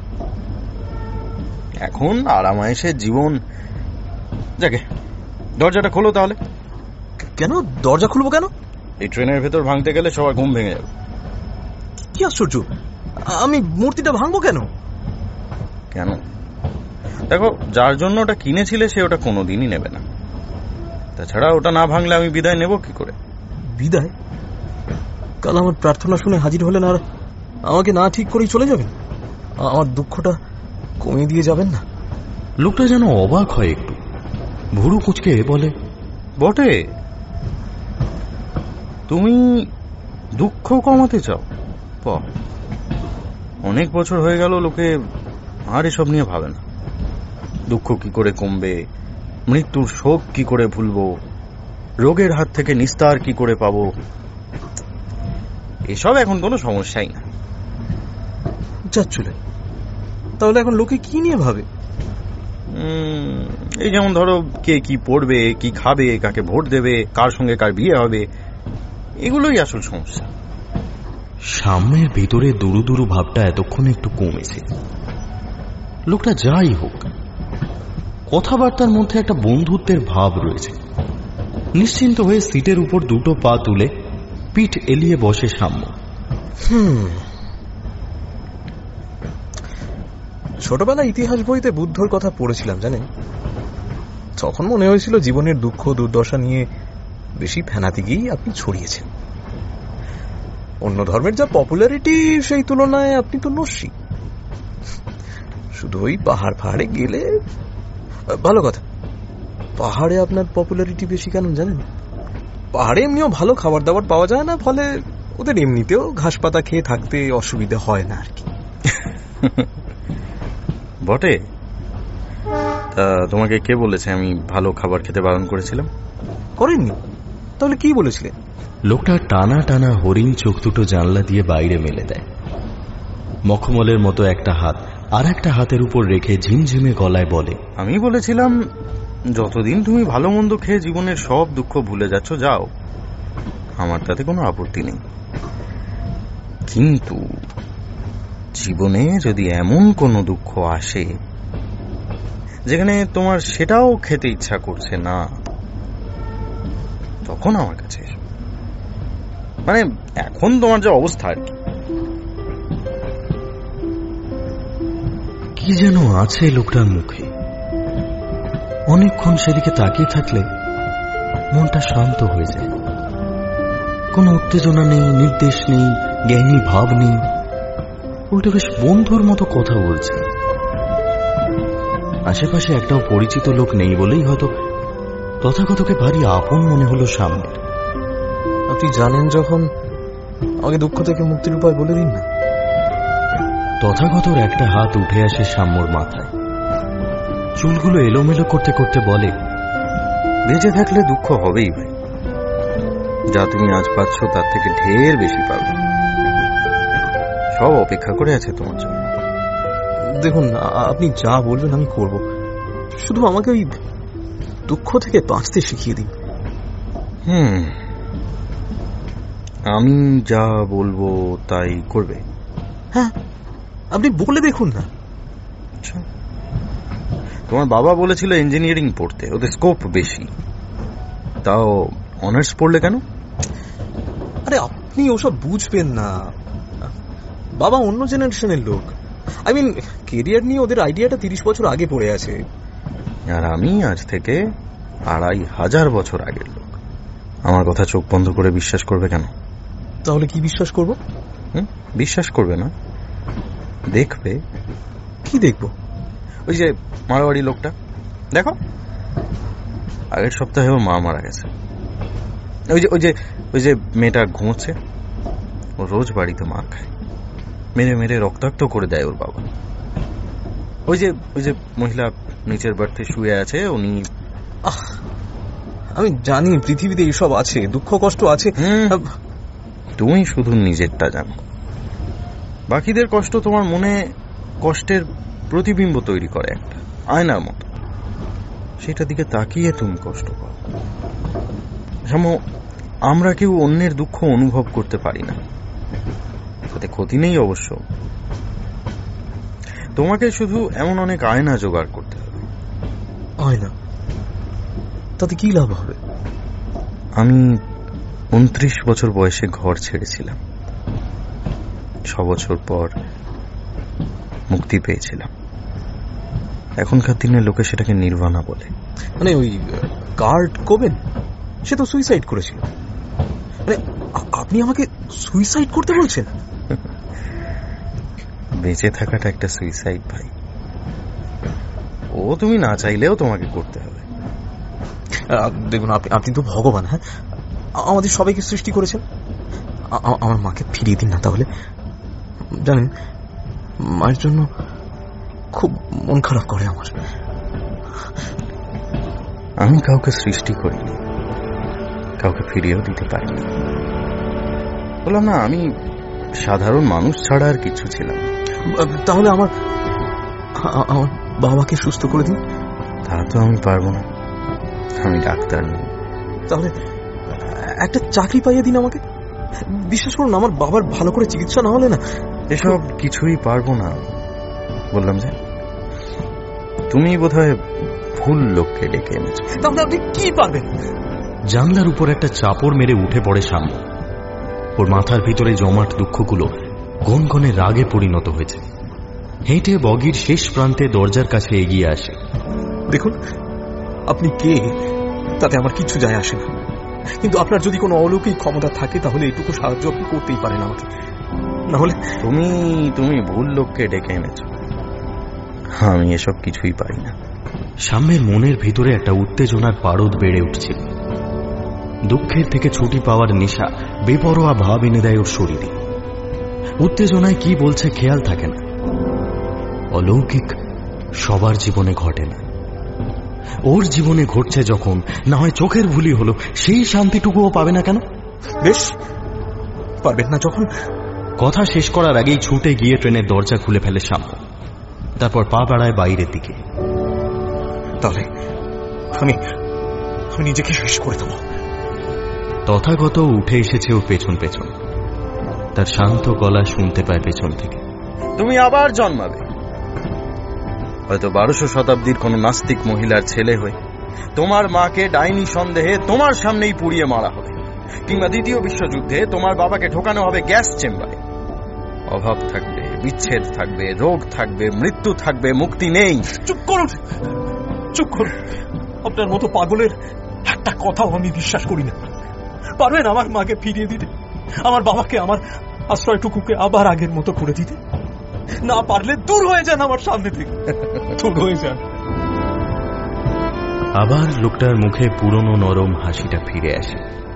এখন আরামায়েশের জীবন। যাকে, দরজাটা খোলো তাহলে। কেন দরজা খুলবো কেন? এই ট্রেনের ভেতর ভাঙতে গেলে সবার ঘুম ভেঙে যাবে। কি আশ্চর্য! আমি মূর্তিটা ভাঙবো কেন? কেন? দেখো, যার জন্য ওটা কিনেছিলে সে ওটা কোনোদিনই নেবে না। তাছাড়া ওটা না ভাঙলে আমি বিদায় নেব কি করে? বিদায়? কাল আমার প্রার্থনা শুনে হাজির হলেন আর আমাকে না ঠিক করেই চলে যাবেন? আমার দুঃখটা কমিয়ে দিয়ে যাবেন না? লোকটা যেন অবাক হয় একটু, ভুরু কুঁচকে বলে, বটে, তুমি দুঃখ কমাতে চাও? অনেক বছর হয়ে গেল লোকে আর এসব নিয়ে ভাবে না। দুঃখ কি করে কমবে, মৃত্যুর শোক কি করে ভুলবো, রোগের হাত থেকে নিস্তার কি করে পাবো, এসব এখন কোনো সমস্যাই না। যাচ্ছিলেন তাহলে এখন লোকে কি নিয়ে ভাবে? এই যেমন ধরো, কে কি পড়বে, কি খাবে, কাকে ভোট দেবে, কার সঙ্গে কার বিয়ে হবে, এগুলোই আসল সমস্যা। সামনের ভিতরে দুরু দুরু ভাবটা এতক্ষণ একটু কমেছে। লোকটা যাই হোক, কথাবার্তার মধ্যে একটা বন্ধুত্বের ভাব রয়েছে। নিশ্চিন্ত হয়ে সিটের উপর দুটো পা তুলে পিঠ এলিয়ে বসে সাম্য। হুম, ছোটবেলায় ইতিহাস বইতে বুদ্ধর কথা পড়েছিলাম জানেন। তখন মনে হয়েছিল জীবনের দুঃখ দুর্দশা নিয়ে বেশি ফেনাতে গিয়েই আপনি ছড়িয়েছেন। অন্য ধর্মের যা পপুলারিটি, সেই তুলনায় আপনি তো নস্যি। শুধু ওই পাহাড় পাহাড়ে গেলে ভালো কথা, পাহাড়ে আপনার পপুলারিটি বেশি কেন জানেন? পাহাড়ে এমনিও ভালো খাবার দাবার পাওয়া যায় না, ফলে ওদের এমনিতেও ঘাস পাতা খেয়ে থাকতে অসুবিধা হয় না আর কি। বটে। তা তোমাকে কে বলেছে আমি ভালো খাবার খেতে বারণ করেছিলাম? করেননি? তাহলে কি বলেছিলেন? লোকটা টানা টানা হরিণ চোখ দুটো জানলা দিয়ে বাইরে মেলে দেয়। মখমলের মতো একটা হাত আর একটা হাতের উপর রেখে ঝিমঝিমে গলায় বলে, আমি বলেছিলাম যতদিন তুমি ভালো মন্দ খেয়ে জীবনের সব দুঃখ ভুলে যাচ্ছ যাও, আমার তাতে কোনো আপত্তি নেই। কিন্তু জীবনে যদি এমন কোনো দুঃখ আসে যেখানে তোমার সেটাও খেতে ইচ্ছা করছে না, তখন আমার কাছে এসো। মানে এখন তোমার যে অবস্থা আর কি। কি যেন আছে লোকটার মুখে। অনেকক্ষণ সেদিকে তাকিয়ে থাকলে মনটা শান্ত হয়ে যায়। কোনো উত্তেজনা নেই, নির্দেশ নেই, জ্ঞানী ভাব নেই, উল্টে বেশ বন্ধুর মতো কথা বলছে। আশেপাশে একটাও পরিচিত লোক নেই বলেই হয়তো তথাগতকে ভারী আপন মনে হলো সামনে। আপনি জানেন যখন, আমাকে দুঃখ থেকে মুক্তির উপায় বলে দিন না। তথাগতর একটা হাত উঠে আসে সাম্যর মাথায়, চুলগুলো এলোমেলো করতে করতে বলে, বেঁচে থাকলে দুঃখ হবেই ভাই। যা তুমি আজ পাচ্ছ তার থেকে ঢের বেশি পাবে। সব অপেক্ষা করে আছে তোমার জন্য। দেখুন, আপনি যা বলবেন আমি করব, শুধু আমাকে ওই দুঃখ থেকে বাঁচতে শিখিয়ে দিন। হুম, আমি যা বলবো তাই করবে? হ্যাঁ, আপনি বলে দেখুন না। আচ্ছা, তোমার বাবা বলেছিল ইঞ্জিনিয়ারিং পড়তে, ওদের স্কোপ বেশি, তাও অনার্স পড়লে কেন? আরে আপনি ওসব বুঝবেন না, বাবা অন্য জেনারেশনের লোক। আই মিন কেরিয়ার নিয়ে ওদের আইডিয়াটা তিরিশ বছর আগে পড়ে আছে, আর আমি আজ থেকে আড়াই হাজার বছর আগের লোক। আমার কথা চোখ বন্ধ করে বিশ্বাস করবে কেন? তাহলে কি বিশ্বাস করব? হুম, বিশ্বাস করবে না, দেখবে। কি দেখবো? ওই যে মারোয়াড়ি লোকটা দেখো, আগের সপ্তাহে ওর মা মারা গেছে। ওই যে ওই যে ওই যে মেয়েটা ঘুমোচ্ছে, ও রোজ বাড়িতে মার খায়, মেরে মেরে রক্তাক্ত করে দেয় ওর বাবা। ওই যে ওই যে মহিলা নিচের বাড়িতে শুয়ে আছে, উনি। আমি জানি পৃথিবীতে এইসব আছে, দুঃখ কষ্ট আছে। তুমি শুধু নিজেরটা জানো, বাকিদের কষ্ট তোমার মনে কষ্টের প্রতিবিম্ব তৈরি করে একটা আয়নার মতো, সেটা দিকে তাকিয়ে তুমি কষ্ট পাও। যেমন আমরা কেউ অন্যের দুঃখ অনুভব করতে পারি না, তাতে ক্ষতি নেই অবশ্য। তোমাকে শুধু এমন অনেক আয়না জোগাড় করতে হবে। আয়না? তাতে কি লাভ হবে? আমি উনত্রিশ বছর বয়সে ঘর ছেড়েছিলাম, ছ বছর পর মুক্তি পেয়েছিলাম। এখনকার দিনে লোকে সেটাকে নির্বাণা বলে। মানে ওই কার্ট কোবেন, সে তো সুইসাইড করেছিল। মানে আপনি আমাকে সুইসাইড করতে বলছেন? বেঁচে থাকাটা একটা সুইসাইড ভাই, ও তুমি না চাইলেও তোমাকে করতে হবে। দেখুন, আপনি আপনি তো ভগবান। হ্যাঁ, আমাদের সবাইকে সৃষ্টি করেছেন, আমার মাকে ফিরিয়ে দিন না তাহলে। জানেন, মায়ের জন্য খুব মন খারাপ করে আমার। আমি কাউকে সৃষ্টি করিনি, কাউকে ফিরিয়েও দিতে পারিনি। বললাম না, আমি সাধারণ মানুষ ছাড়া আর কিছু ছিলাম। তাহলে আমার আমার বাবাকে সুস্থ করে দিন। তা তো আমি পারবো না, আমি ডাক্তার নই। তাহলে একটা চাকরি পাইয়ে দিন আমাকে। বিশ্বাস করুন, আমার বাবার ভালো করে চিকিৎসা না হলে না। এসব কিছুই পারবো না বললাম যে। তুমি বোধহয় ভুল লোককে ডেকে এনেছো। তাহলে আপনি কি পারবেন? জানলার উপর একটা চাপড় মেরে উঠে পড়ে সামনে। ওর মাথার ভিতরে জমাট দুঃখগুলো গনগনে রাগে পরিণত হয়েছে। হেঁটে বগির শেষ প্রান্তে দরজার কাছে এগিয়ে আসে। দেখুন, আপনি কে তাতে আমার কিচ্ছু যায় আসে না, কিন্তু আপনার যদি কোনো অলৌকিক ক্ষমতা থাকে তাহলে এইটুকু সাহায্য আপনি করতেই পারেন আমাকে। না হলে তুমি তুমি ভুল লোককে ডেকে এনেছো। আমি এসব কিছুই পারি না, সাম্যের মনের ভিতরে একটা উত্তেজনার পারদ বেড়ে উঠছিল। দুঃখের থেকে ছুটি পাওয়ার নেশা বেপরোয়া ভাব এনে দেয় ওর শরীরে। উত্তেজনায় কি বলছে খেয়াল থাকে না। অলৌকিক সবার জীবনে ঘটে না, ওর জীবনে ঘটছে যখন, না হয় চোখের ভুলি হলো, সেই শান্তিটুকুও পাবে না কেন? বেশ, পারবেন না যখন। কথা শেষ করার আগেই ছুটে গিয়ে ট্রেনের দরজা খুলে ফেলে সাম্য। তারপর পা বাড়ায় বাইরের দিকে। তাহলে আমি আমি নিজেকে শেষ করে দেব। তথাগত উঠে এসেছে ও পেছন পেছন। তার শান্ত গলা শুনতে পায় পেছন থেকে। তুমি আবার জন্মাবে, হয়তো বারোশো শতাব্দীর কোন নাস্তিক মহিলার ছেলে হয়ে। তোমার মাকে ডাইনি সন্দেহে তোমার সামনেই পুড়িয়ে মারা হবে, কিংবা দ্বিতীয় বিশ্বযুদ্ধে তোমার বাবাকে ঢোকানো হবে গ্যাস চেম্বারে। অভাব থাকবে, বিচ্ছেদ থাকবে, রোগ থাকবে, মৃত্যু থাকবে, মুক্তি নেই। চুপ করুন, চুপ করুন। আপনার মতো পাগলের একটা কথাও আমি বিশ্বাস করি না। পারবেন আমার মাকে ফিরিয়ে দিতে, আমার বাবাকে, আমার আশ্রয়টুকুকে আবার আগের মতো করে দিতে? না পারলে দূর হয়ে যান আমার সামনে থেকে, দূর হয়ে যান। আবার লোকটার মুখে পুরনো নরম হাসিটা ফিরে আসে।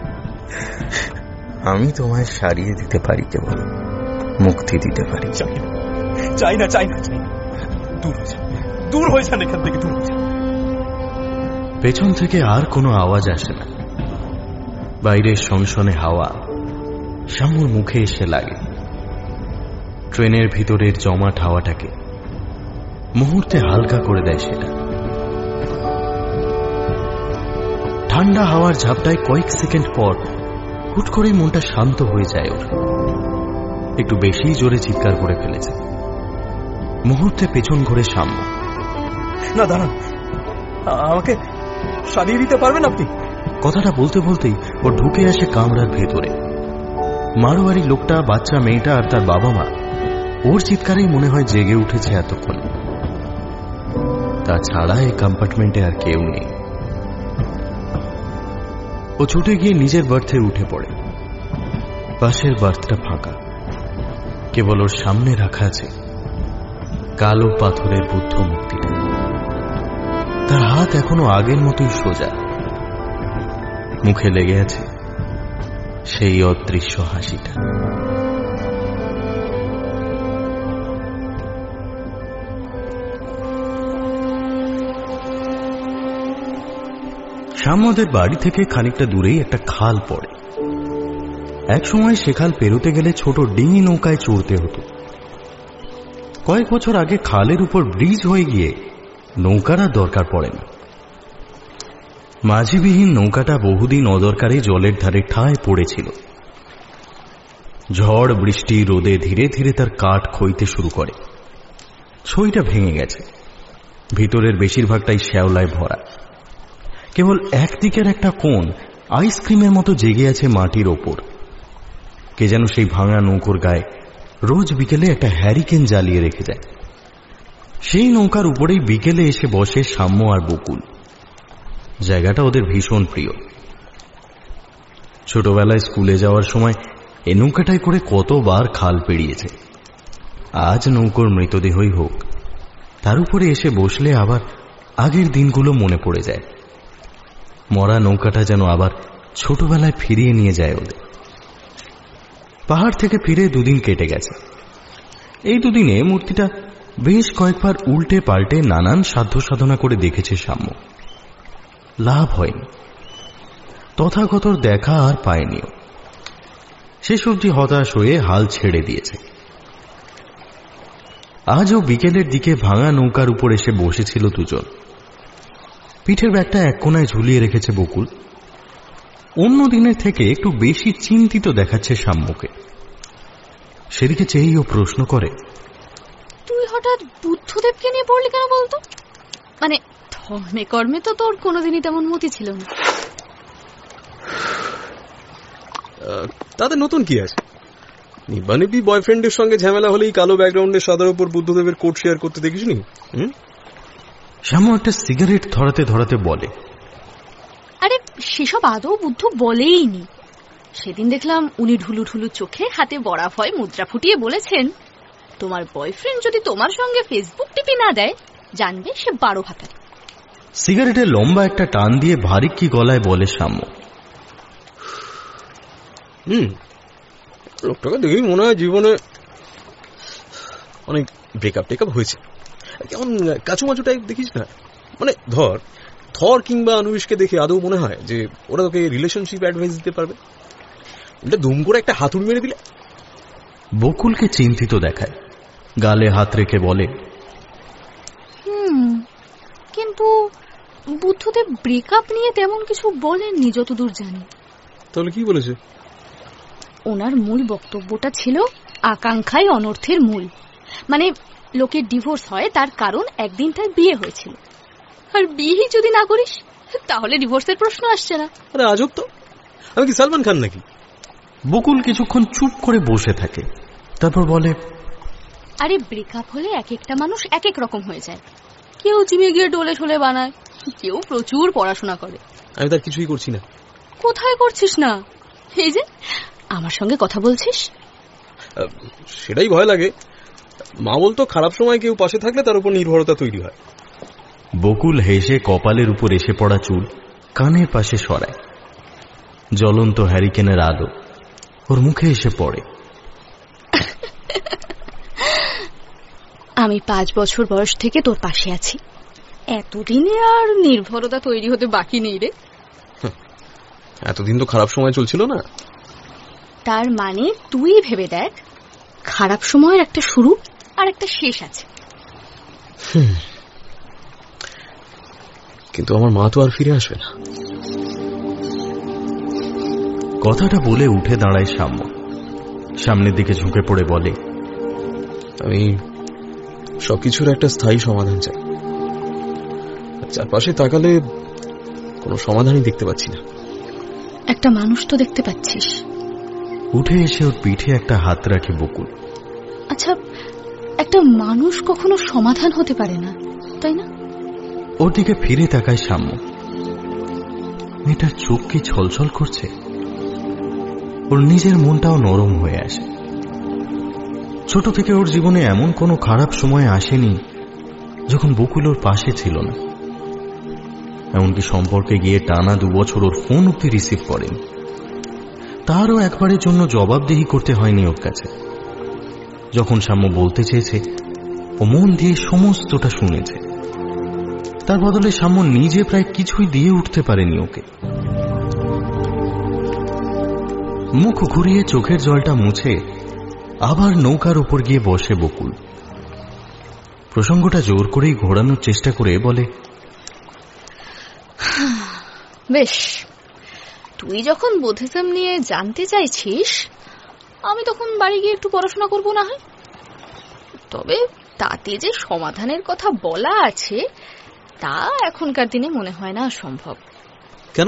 আমি তোমায় সারিয়ে দিতে পারি, কেবল মুক্তি দিতে পারি। চাই না, চাই না, চাই না, চাই না। দূর হয়ে যান, দূর হয়ে যান এখান থেকে, দূর হয়ে যান। পেছন থেকে আর কোনো আওয়াজ আসে না। বাইরের সনসনে হাওয়া সাম্যর মুখে এসে লাগে। ট্রেনের ভিতরের জমাট হাওয়াটাকে মুহূর্তে হালকা করে দেয় সেটা। ঠান্ডা হাওয়ার ঝাপটায় কয়েক সেকেন্ড পর হুট করে মনটা শান্ত হয়ে যায় ওর। একটু বেশি জোরে চিৎকার করে ফেলেছে। মুহূর্তে পেছন ঘুরে সাম্য। না দাঁড়ান, আমাকে সারিয়ে দিতে পারবেন আপনি? কথাটা বলতে বলতেই ও ঢুকে আসে কামরার ভেতরে। মারোয়ারি লোকটা, বাচ্চা মেয়েটা আর তার বাবা মা ওর চিৎকারেই মনে হয় জেগে উঠেছে এতক্ষণ। তাছাড়া এই কম্পার্টমেন্টে আর কেউ নেই। ও ছুটে গিয়ে নিজের বার্থে উঠে পড়ে। পাশের বার্থটা ফাঁকা, কেবল ওর সামনে রাখা আছে কালো পাথরের বুদ্ধ মূর্তিটা। তার হাত এখনো আগের মতোই সোজা, মুখে লেগে আছে সেই অদৃশ্য হাসিটা। সাম্যদের বাড়ি থেকে খানিকটা দূরেই একটা খাল পড়ে। এক সময় সে খাল পেরোতে গেলে ছোট ডিঙি নৌকায় চড়তে হতো। কয়েক বছর আগে খালের উপর ব্রিজ হয়ে গিয়ে নৌকার আর দরকার পড়ে না। মাঝিবিহীন নৌকাটা বহুদিন অদরকারে জলের ধারে ঠায় পড়েছিল। ঝড় বৃষ্টি রোদে ধীরে ধীরে তার কাঠ ক্ষইতে শুরু করে। ছইটা ভেঙে গেছে, ভিতরের বেশিরভাগটাই শ্যাওলায় ভরা। কেবল একদিকের একটা কোণ আইসক্রিমের মতো জেগে আছে মাটির ওপর। কে যেন সেই ভাঙা নৌকোর গায়ে রোজ বিকেলে একটা হ্যারিকেন জ্বালিয়ে রেখে যায়। সেই নৌকার উপরেই বিকেলে এসে বসে সাম্য আর বকুল। জায়গাটা ওদের ভীষণ প্রিয়। ছোটবেলায় স্কুলে যাওয়ার সময় এ নৌকাটায় করে কতবার খাল পেরিয়েছে। আজ নৌকোর মৃতদেহই হোক, তার উপরে এসে বসলে আবার আগের দিনগুলো মনে পড়ে যায়। মরা নৌকাটা যেন আবার ছোটবেলায় ফিরিয়ে নিয়ে যায় ওদের। পাহাড় থেকে ফিরে দুদিন কেটে গেছে। এই দুদিনে মূর্তিটা বেশ কয়েকবার উল্টে পাল্টে নানান সাধ্য সাধনা করে দেখেছে সাম্য। লাভ হয়নি। তথাগতর দেখা আর পায়নিও। শেষ অবধি হতাশ হয়ে হাল ছেড়ে দিয়েছে। আজও বিকেলের দিকে ভাঙা নৌকার উপর এসে বসেছিল দুজন। পিঠের ব্যাগটা এক কোনায় ঝুলিয়ে রেখেছে বকুল। অন্য দিনের থেকে একটু বেশি চিন্তিত দেখাচ্ছে সাম্যকে। সেদিকে চেয়েই ও প্রশ্ন করে, তুই হঠাৎ বুদ্ধদেবকে নিয়ে পড়লি কেন বলতো? মানে ধর্মে কর্মে তো তোর কোনোদিনই তেমন মতি ছিল না। তাতে নতুন কি আছে? নিব্বানিব্বি বয়ফ্রেন্ডের সঙ্গে ঝামেলা হলেই কালো ব্যাকগ্রাউন্ডের সাদার উপর বুদ্ধদেবের কোট শেয়ার করতে দেখিসনি? শ্যামু একটা সিগারেট ধরাতে ধরাতে বলে, আরে সেসব আদৌ বুদ্ধ বলেইনি। সেদিন দেখলাম উনি ঢুলু ঢুলু চোখে হাতে বরাফ হয় মুদ্রা ফুটিয়ে বলেছেন, তোমার বয়ফ্রেন্ড যদি তোমার সঙ্গে ফেসবুক টিপি না দেয় জানবে সে বারো ভাতারি। সিগারেটের লম্বা একটা টান দিয়ে ভারী কি গলায় বলে সাম্য, হুম লোকটাকে দেখেই মনে হয় জীবনে অনেক ব্রেকআপ টেকআপ হয়েছে। কেমন কাচুমাচু টাইপ দেখিস না? মানে ধর থর কিংবা আনুবিশকে দেখে আদৌ মনে হয় যে ওরা তোকে রিলেশনশিপ অ্যাডভাইস দিতে পারবে? ওটা দুম করে একটা হাতুড়ি মেরে দিলে। বকুলকে চিন্তিত দেখায়, গালে হাত রেখে বলে, হুম কিন্তু বুদ্ধদেব ব্রেকআপ নিয়ে তেমন কিছু বলেননি যতদূর জানি। তাহলে কি বলেছে? ওনার মূল বক্তব্যটা ছিল আকাঙ্ক্ষাই অনর্থের মূল। মানে লোকের ডিভোর্স হয় তার কারণ একদিন তার বিয়ে হয়েছিল, আর বিয়ে যদি না করিস তাহলে ডিভোর্সের প্রশ্ন আসছে না। আরে আজব তো, আমি কি সালমান খান নাকি? বকুল কিছুক্ষণ চুপ করে বসে থাকে, তারপর বলে, আরে ব্রেকআপ হলে এক একটা মানুষ এক এক রকম হয়ে যায়। কেউ জিমে গিয়ে ডোলে ঠোলে বানায়, কেউ প্রচুর পড়াশোনা করে। আমি তার কিছুই করছি না। কোথায় করছিস না? এই যে আমার সঙ্গে কথা বলছিস। সেটাই ভয় লাগে। মা বলতো খারাপ সময় কেউ পাশে থাকলে তার উপর নির্ভরতা তৈরি হয়। বকুল হেসে কপালের উপর এসে পড়া চুল কানের পাশে সরায়। জ্বলন্ত হ্যারিকেনের আলো ওর মুখে এসে পড়ে। আমি পাঁচ বছর বয়স থেকে তোর পাশে আছি, এতদিনে আর নির্ভরতা তৈরি হতে বাকি নেই রে। এতদিন তো খারাপ সময় চলছিল না। তার মানে তুই ভেবে দেখ, খারাপ সময়ের একটা শুরু আর একটা শেষ আছে। কিন্তু আমার মা তো আর ফিরে আসবে না। কথাটা বলে উঠে দাঁড়ায় সাম্য, সামনের দিকে ঝুঁকে পড়ে বলে, আমি সবকিছুর একটা স্থায়ী সমাধান চাই। চারপাশে তাকালে কোনো সমাধানই দেখতে পাচ্ছি না। একটা মানুষ তো দেখতে পাচ্ছিস। উঠে এসে ওর পিঠে একটা হাত রাখে বকুল। আচ্ছা, একটা মানুষ কখনো সমাধান হতে পারে না, তাই না? ওর দিকে ফিরে তাকায় সাম্য। মেয়েটার চোখ কি ছলছল করছে? ওর নিজের মনটাও নরম হয়ে আসে। ছোট থেকে ওর জীবনে এমন কোনো খারাপ সময় আসেনি যখন বকুল ওর পাশে ছিল না। এমনকি সম্পর্কে গিয়ে টানা দু বছর ওর ফোন অব্দি রিসিভ করেন, তারও একবারের জন্য জবাবদিহি করতে হয়নি ওর কাছে। যখন সাম্য বলতে চেয়েছে, ও মন দিয়ে সমস্তটা শুনেছে। তার বদলে সাম্য নিজে প্রায় কিছুই দিয়ে উঠতে পারেনি ওকে। মুখ ঘুরিয়ে চোখের জলটা মুছে আবার নৌকার উপর গিয়ে বসে বকুল। প্রসঙ্গটা জোর করেই ঘোরানোর চেষ্টা করে বলে, বেশ, তুই যখন বুদ্ধিজম নিয়ে জানতে চাইছিস, আমি তখন বাড়ি গিয়ে একটু পড়াশোনা করবো না হয়। তবে তাতে যে সমাধানের কথা বলা আছে তা এখনকার দিনে মনে হয় না সম্ভব। কেন?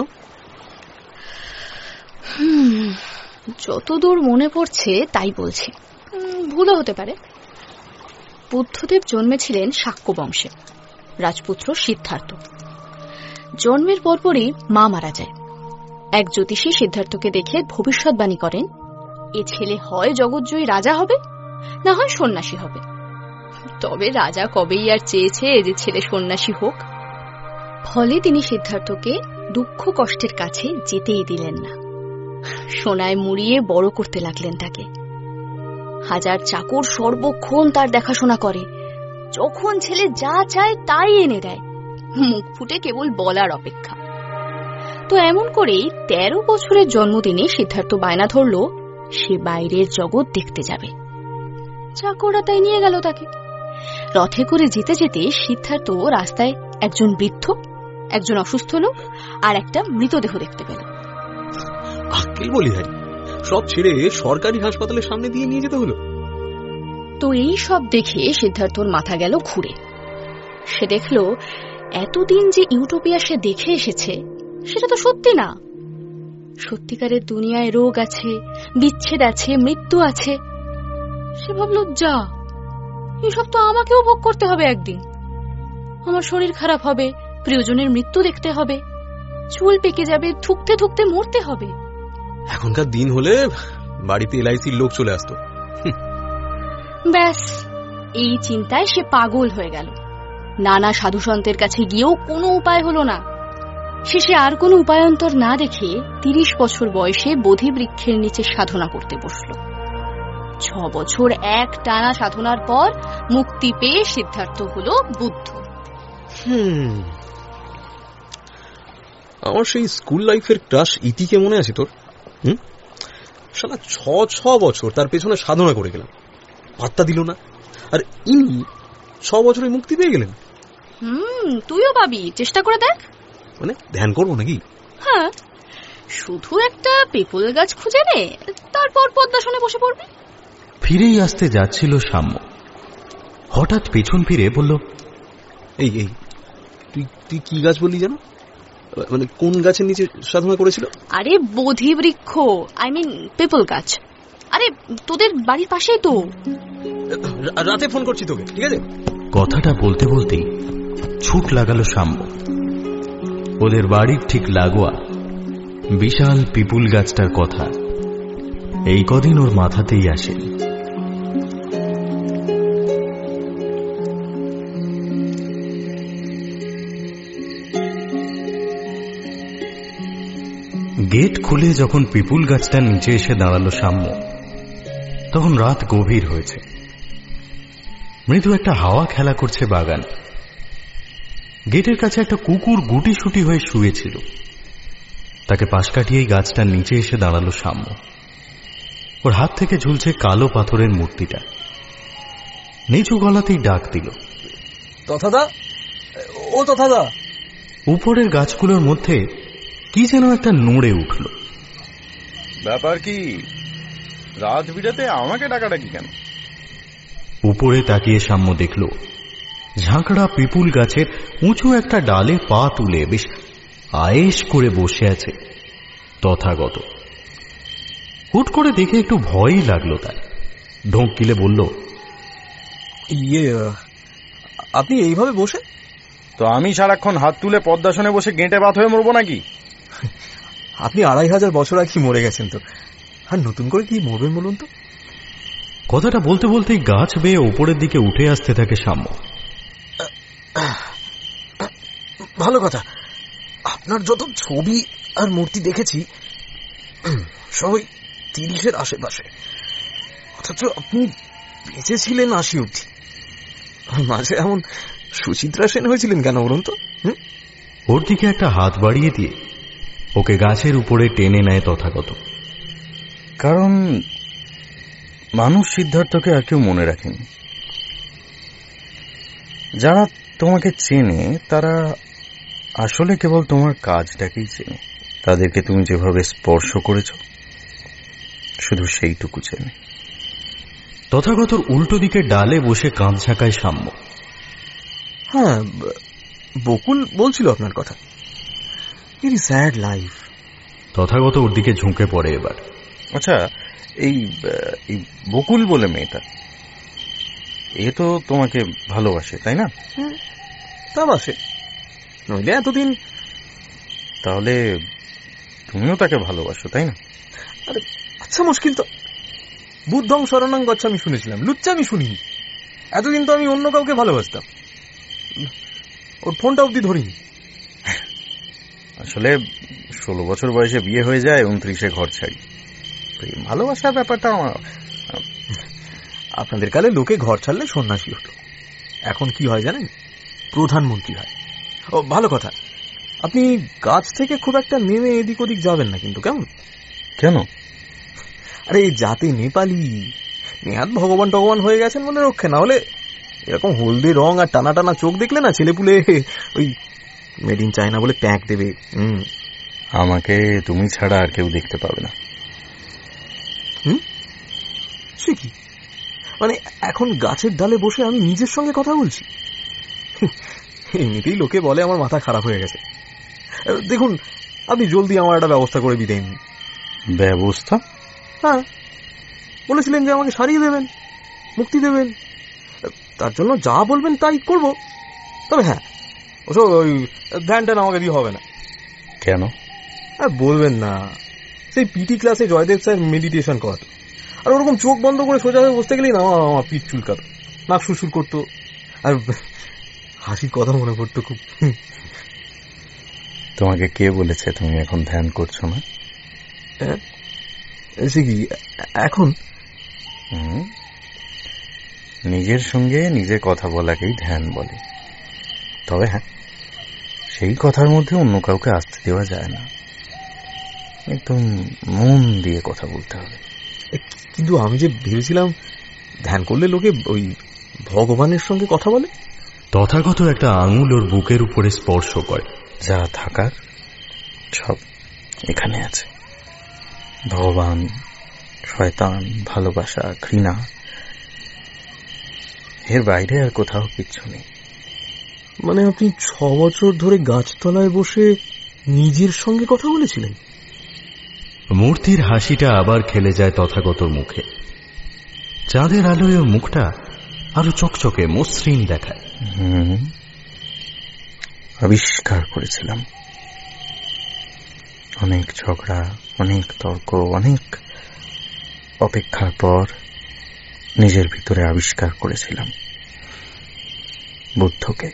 হুম যতদূর মনে পড়ছে তাই বলছি, ভুলও হতে পারে। বুদ্ধদেব জন্মেছিলেন শাক্য বংশে, রাজপুত্র সিদ্ধার্থ। জন্মের পরপরই মা মারা যায়। এক জ্যোতিষী সিদ্ধার্থকে দেখে ভবিষ্যৎবাণী করেন, এ ছেলে হয় জগৎজয়ী রাজা হবে, না হয় সন্ন্যাসী হবে। তবে রাজা কবেই আর চেয়েছে যে ছেলে সন্ন্যাসী হোক। ফলে তিনি সিদ্ধার্থকে দুঃখ কষ্টের কাছে যেতেই দিলেন না। সোনায় মুড়িয়ে বড় করতে লাগলেন তাকে। হাজার চাকর সর্বক্ষণ তার দেখাশোনা করে, যখন ছেলে যা চায় তাই এনে দেয়, মুখ ফুটে কেবল বলার অপেক্ষা। তো এমন করেই তেরো বছরের জন্মদিনে সিদ্ধার্থ বায়না ধরল সে বাইরের জগৎ দেখতে যাবে। চাকররা তাই নিয়ে গেল তাকে। রথে করে যেতে যেতে সিদ্ধার্থ রাস্তায় একজন বৃদ্ধ, একজন অসুস্থ লোক আর একটা মৃতদেহ দেখতে পেল। আকেল বলি হারি, সব ছেড়ে সরকারি হাসপাতালের সামনে দিয়ে নিয়ে যেতে হলো। তো এই সব দেখে সিদ্ধার্থর মাথা গেল ঘুরে। সে দেখল এতদিন যে ইউটোপিয়া সে দেখে এসেছে সেটা তো সত্যি না। সত্যিকারের দুনিয়ায় রোগ আছে, বিচ্ছেদ আছে, মৃত্যু আছে। সে ভাবল, যা, এসব তো আমাকেও ভোগ করতে হবে একদিন। আমার শরীর খারাপ হবে, প্রিয়জনের মৃত্যু দেখতে হবে, চুল পেকে যাবে, থুকতে থুকতে মরতে হবে। এখনকার দিন হলে বাড়িতে এলআইসির লোক চলে আসতো। ব্যাস, এই চিন্তায় সে পাগল হয়ে গেল। নানা সাধুসন্তের কাছে গিয়েও কোনো উপায় হলো না। শেষে আর কোনো উপায়ন্তর না দেখে তিরিশ বছর বয়সে বোধি বৃক্ষের নিচে সাধনা করতে বসল। ছ বছর এক টানা সাধনার পর মুক্তি পেয়ে সিদ্ধার্থ হল বুদ্ধ। হুম আমার সেই স্কুল লাইফের ক্রাশ ইতিকে মনে আছে তোর? হুম শালা ছ ছ বছর তার পেছনে সাধনা করে গেলাম, পাত্তা দিল না, আর ইনি ছ বছরে মুক্তি পেয়ে গেলেন। হুম তুইও পাবি, চেষ্টা করে দেখ। মানে ধ্যান করবো নাকি? হ্যাঁ, শুধু একটা পিপল গাছ খুঁজে নে, তারপর পদ্মাসনে বসে পড়বি। ফিরেই আসতে যাচ্ছিল সাম্য, হঠাৎ পেছন ফিরে বলল, এই এই তুই তুই কি গাছ বললি জানো? মানে কোন গাছের নিচে সাধনা করেছিল? আরে বোধি বৃক্ষ, আই মিন পিপল গাছ। আরে তোদের বাড়ির পাশেই তো। রাতে ফোন করছি তোকে, ঠিক আছে? কথাটা বলতে বলতেই ছুট লাগালো সাম্য। ওদের বাড়ির ঠিক লাগোয়া বিশাল পিপুল গাছটার কথা এই কদিন ওর মাথাতেই আসে। গেট খুলে যখন পিপুল গাছটার নিচে এসে দাঁড়ালো সাম্য, তখন রাত গভীর হয়েছে। মৃদু একটা হাওয়া খেলা করছে বাগান। গেটের কাছে একটা কুকুর গুটিসুটি হয়ে শুয়েছিল। তাকে পাশ কাটিয়েই গাছটার নিচে এসে দাঁড়ালো সাম্য। ওর হাত থেকে ঝুলছে কালো পাথরের মূর্তিটা। নিচু গলাতেই ডাক দিল, তথাদা, ও তথাদা। উপরের গাছগুলোর মধ্যে কি যেন একটা নড়ে উঠল। ব্যাপার কি? রাত বিরাতে আমাকে ডাকাডাকি কেন? উপরে তাকিয়ে সাম্য দেখল ঝাঁকড়া পিপুল গাছের উঁচু একটা ডালে পা তুলে বেশ আয়েশ করে বসে আছে তথাগত। হুট করে দেখে একটু ভয়ই লাগলো তার। ঢোক গিলে বলল, ইয়ে আপনি এইভাবে বসে? তো আমি সারাক্ষণ হাত তুলে পদ্মাসনে বসে গেঁটে বাত হয়ে মরবো নাকি? আপনি আড়াই হাজার বছর আগে মরে গেছেন তো, আর নতুন করে কি মরবেন বলুন তো? কথাটা বলতে বলতেই গাছ বেয়ে ওপরের দিকে উঠে আসতে থাকে সাম্য। ভালো কথা, আপনার যত ছবি আর মূর্তি দেখেছি সবই তিরিশের আশেপাশে, অথচ আপনি বেঁচে ছিলেন আশি অব্দি। মাঝে এমন সুচিত্রা সেন হয়েছিলেন কেন বলুন তো? ওর দিকে একটা হাত বাড়িয়ে দিয়ে ওকে গাছের উপরে টেনে নেয় তথাগত। কারণ মানুষ সিদ্ধার্থকে আর কেউ মনে রাখেনি। যারা তোমাকে চেনে তারা আসলে কেবল তোমার কাজটাকেই চেনে। তাদেরকে তুমি যেভাবে স্পর্শ করেছ শুধু সেইটুকু চেনে। তথাগতর উল্টো দিকে ডালে বসে কাঁধ ঝাঁকায় সাম্য। হ্যাঁ, বকুল বলছিল আপনার কথা। Very sad life. তথাগত ওর দিকে ঝুঁকে পড়ে এবার। আচ্ছা, এই বকুল বলে মেয়েটা, এ তো তোমাকে ভালোবাসে তাই না? তা বাসে, নইলে এতদিন। তাহলে তুমিও তাকে ভালোবাসো তাই না? আরে আচ্ছা, মুশকিল তো। বুদ্ধং শরণং গচ্ছামি শুনেছিলাম, লুচ্চা আমি শুনিনি। এতদিন তো আমি অন্য কাউকে ভালোবাসতাম, ওর ফোনটা অব্দি ধরিনি। আসলে ষোলো বছর বয়সে বিয়ে হয়ে যায়, উনত্রিশে ঘর ছাড়ি। ভালোবাসার ব্যাপারটা আমার। আপনাদের কালে লোকে ঘর ছাড়লে সন্ন্যাসী হতো, এখন কি হয় জানেন? প্রধানমন্ত্রী হয়। ও ভালো কথা, আপনি গাছ থেকে খুব একটা নেমে এদিক ওদিক যাবেন না কিন্তু, কেমন? কেন? আরে জাতি নেপালি, নেহাত ভগবান টগবান হয়ে গেছেন বলে রক্ষে, না হলে এরকম হলদে রং আর টানা টানা চোখ দেখলে না ছেলেপুলে ওই মেড ইন চায়না বলে ট্যাগ দেবে। হুম আমাকে তুমি ছাড়া আর কেউ দেখতে পাবে না। হুম সে কি? মানে এখন গাছের ডালে বসে আমি নিজের সঙ্গে কথা বলছি? এমনিতেই লোকে বলে আমার মাথা খারাপ হয়ে গেছে। দেখুন, আপনি জলদি আমার একটা ব্যবস্থা করে দিতেন। ব্যবস্থা? হ্যাঁ, বলেছিলেন যে আমাকে সারিয়ে দেবেন, মুক্তি দেবেন। তার জন্য যা বলবেন তাই করব। তবে হ্যাঁ, ওসব ওই ধ্যান ট্যান আমাকে দিয়ে হবে না। কেন? আর বলবেন না, সেই পিটি ক্লাসে জয়দেব স্যার মেডিটেশন করাতো, আর ওরকম চোখ বন্ধ করে সোজা হয়ে বসতে গেলেই না আমার পিঠ চুলকাতো, নাক সুরসুর করতো, আর হাসির কথা মনে পড়তো খুব। তোমাকে কে বলেছে তুমি এখন ধ্যান করছো না? সে কি এখন? হুম, নিজের সঙ্গে নিজে কথা বলাকেই ধ্যান বলে। তবে হ্যাঁ, সেই কথার মধ্যে অন্য কাউকে আসতে দেওয়া যায় না, একদম মন দিয়ে কথা বলতে হবে। কিন্তু আমি যে ভেবেছিলাম ধ্যান করলে লোকে ওই ভগবানের সঙ্গে কথা বলে। তথাগত একটা আঙুল ওর বুকের উপরে স্পর্শ করে। যা থাকার সব এখানে আছে। ভগবান, শয়তান, ভালোবাসা, ঘৃণা, এর বাইরে আর কোথাও কিচ্ছু নেই। মানে আপনি ছ বছর ধরে গাছতলায় বসে নিজের সঙ্গে কথা বলেছিলেন? মূর্তির হাসিটা আবার খেলে যায় তথাগতর মুখে। চাঁদের আলোয় ওর মুখটা আরো চকচকে মসৃণ দেখায়। হুম, আবিষ্কার করেছিলাম। অনেক ঝগড়া, অনেক তর্ক, অনেক অপেক্ষার পর নিজের ভিতরে আবিষ্কার করেছিলাম বুদ্ধকে।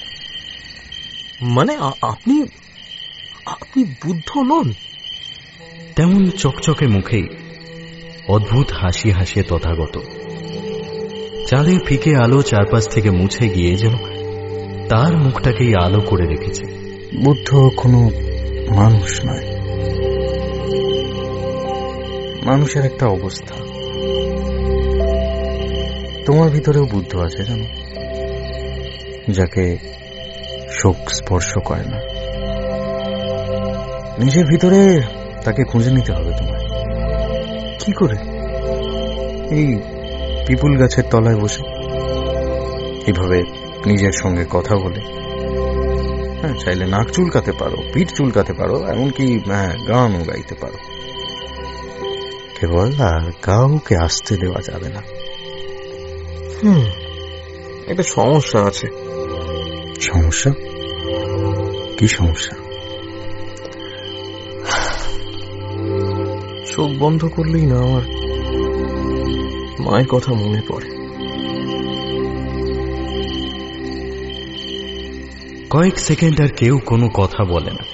মানে আপনি আপনি বুদ্ধ নন? তেমন চকচকে মুখেই অদ্ভুত হাসি হাসে তথাগত। চাঁদের ফিকে আলো চারপাশ থেকে মুছে গিয়ে যেন তার মুখটাকেই আলো করে রেখেছে। বুদ্ধ কোনো মানুষ নয়, মানুষের একটা অবস্থা। তোমার ভিতরেও বুদ্ধ আছে জানো, যাকে শোক স্পর্শ করে না। নিজের ভিতরে তাকে খুঁজে নিতে হবে তোমার। কি করে? এই পিপুল গাছের তলায় বসে এইভাবে নিজের সঙ্গে কথা বলে। হ্যাঁ, চাইলে নাক চুলকাতে পারো, পিঠ চুলকাতে পারো, এমনকি হ্যাঁ গানও গাইতে পারো। কেবল আর কাউকে আসতে দেওয়া যাবে না। হুম, একটা সমস্যা আছে। সমস্যা? কি সমস্যা? চোখ বন্ধ করলেই না আমার মায়ের কথা মনে পড়ে। কয়েক সেকেন্ড আর কেউ কোনো কথা বলে না।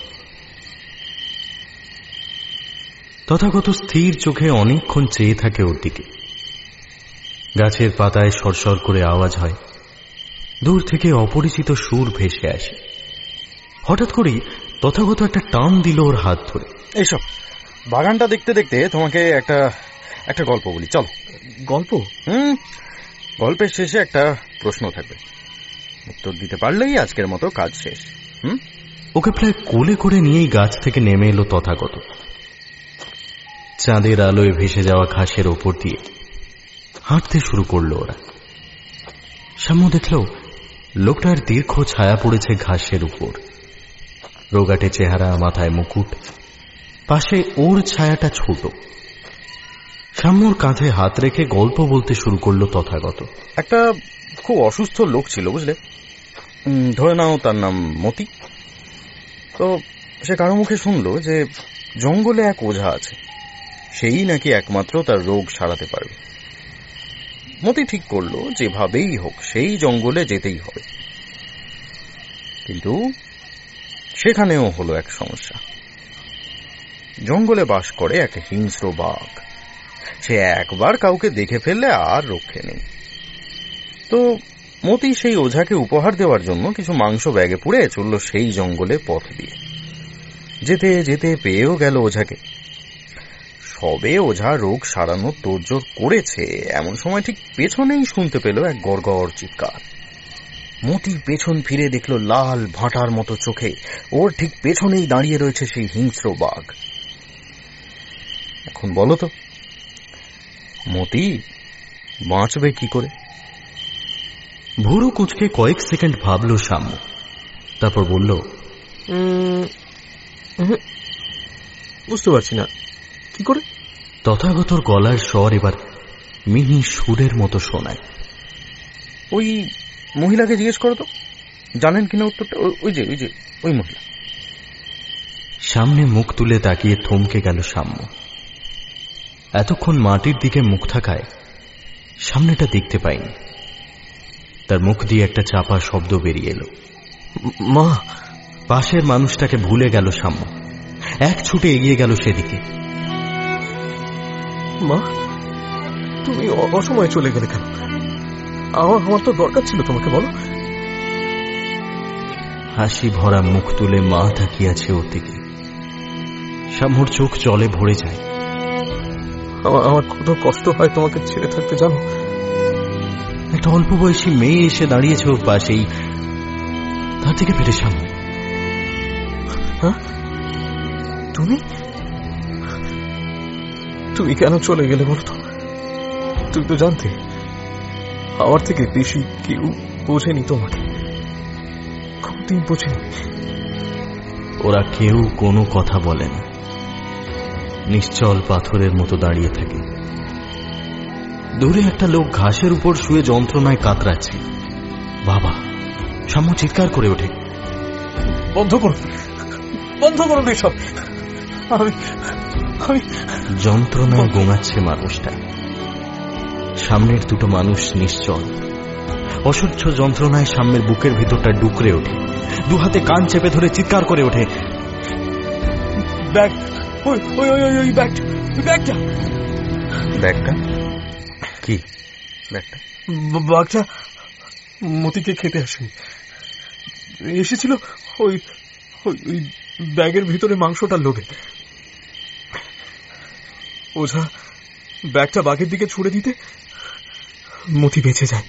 তথাগত স্থির চোখে অনেকক্ষণ চেয়ে থাকে ওর দিকে। গাছের পাতায় সরসর করে আওয়াজ হয়, দূর থেকে অপরিচিত সুর ভেসে আসে। হঠাৎ করেই তথাগত একটা টান দিল ওর হাত ধরে। এইসব বাগানটা দেখতে দেখতে তোমাকে একটা একটা গল্প বলি, চলো। গল্প? হুম, গল্পের শেষে একটা প্রশ্ন থাকবে, উত্তর দিতে পারলেই আজকের মতো কাজ শেষ। হুম, ওকে প্রায় কোলে করে নিয়েই গাছ থেকে নেমে এলো তথাগত। চাঁদের আলোয় ভেসে যাওয়া ঘাসের ওপর দিয়ে হাঁটতে শুরু করলো ওরা। সামনে দেখল লোকটার দীর্ঘ ছায়া পড়েছে ঘাসের উপর। রোগাটে চেহারা, মাথায় মুকুট, পাশে ওর ছায়াটা ছোট। সাম্যর কাঁধে হাত রেখে গল্প বলতে শুরু করলো তথাগত। একটা খুব অসুস্থ লোক ছিল, বুঝলে, ধরে নাও তার নাম মতি। তো সে কারো মুখে শুনলো যে জঙ্গলে এক ওঝা আছে, সেই নাকি একমাত্র তার রোগ সারাতে পারবে। মতি ঠিক করলো যেভাবেই হোক সেই জঙ্গলে যেতেই হবে। কিন্তু সেখানেও হলো এক সমস্যা। জঙ্গলে বাস করে এক হিংস্র বাঘ। সে একবার কাউকে দেখে ফেললে আর রক্ষে নেই। তো মতি সেই ওঝাকে উপহার দেওয়ার জন্য কিছু মাংস ব্যাগে পুড়ে চলল সেই জঙ্গলে পথ দিয়ে। যেতে যেতে পেয়েও গেল ওঝাকে। সবে ওঝা রোগ সারানোর তোড়জোড় করেছে, এমন সময় ঠিক পেছনেই শুনতে পেল এক গড়গড় চিৎকার। মতি পেছন ফিরে দেখল লাল ভাঁটার মতো চোখে ওর ঠিক পেছনেই দাঁড়িয়ে রয়েছে সেই হিংস্র বাঘ। এখন বলো তো, মতি বাঁচবে কি করে? ভুরু কুঁচকে কয়েক সেকেন্ড ভাবল সাম্য, তারপর বলল, বুঝতে পারছি না, কি করে? তথাগতর গলার স্বর এবার মিহি সুরের মতো শোনায়। ওই মহিলাকে জিজ্ঞেস করো তো, জানেন কিনা উত্তরটা। ওই যে ওই যে ওই মহিলা। সামনে মুখ তুলে তাকিয়ে থমকে গেল সাম্য। এতক্ষণ মাটির দিকে মুখ থাকায় সামনেটা দেখতে পাইনি। তার মুখ দিয়ে একটা চাপা শব্দ বেরিয়ে এলো। মা! পাশের মানুষটাকে ভুলে গেল সাম্য, এক ছুটে এগিয়ে গেল সেদিকে। মা, তুমি অসময়ে চলে গেলে কেন? আমার আমার তো দরকার ছিল তোমাকে, বলো। হাসি ভরা মুখ তুলে মা তাকিয়ে আছে ওর দিকে। সাম্যর চোখ জলে ভরে যায়। আমার আমার কত কষ্ট হয় তোমাকে ছেড়ে থাকতে, জানো? একটা অল্প বয়সী মেয়ে এসে দাঁড়িয়েছে ওর পাশেই, তার থেকে পেটে সাম্য। হ্যাঁ, তুমি তুমি কেন চলে গেলে বলো তো? তুমি তো জানতে আমার থেকে বেশি কেউ বোঝেনি তোমাকে, কোনদিন বোঝেনি। ওরা কেউ কোনো কথা বলে না, নিশ্চল পাথরের মতো দাঁড়িয়ে থাকে। দূরে একটা লোক ঘাসের উপর শুয়ে যন্ত্রণায় কাতরাচ্ছে। বাবা! সাম্য চিৎকার করে ওঠে, বন্ধ করুন, বন্ধ করুন এসব। আমি আমি যন্ত্রণায় গোঙাচ্ছে মানুষটা। সামনের দুটো মানুষ নিশ্চল, অসহ্য যন্ত্রণায় সামনের বুকের ভিতরটা ডুকরে ওঠে। দু হাতে কান চেপে ধরে চিৎকার করে ওঠে, ব্যাগ! ওই ওই ওই ওই ব্যাগটা, ব্যাগটা ব্যাগটা কি? ব্যাগটা ব্যাগটা মতিকে খেতে আসেনি, এসেছিল ওই ওই ব্যাগের ভিতরে মাংসটার লোভে। ওঝা ব্যাগটা বাঘের দিকে ছুড়ে দিতে মতি বেঁচে যায়।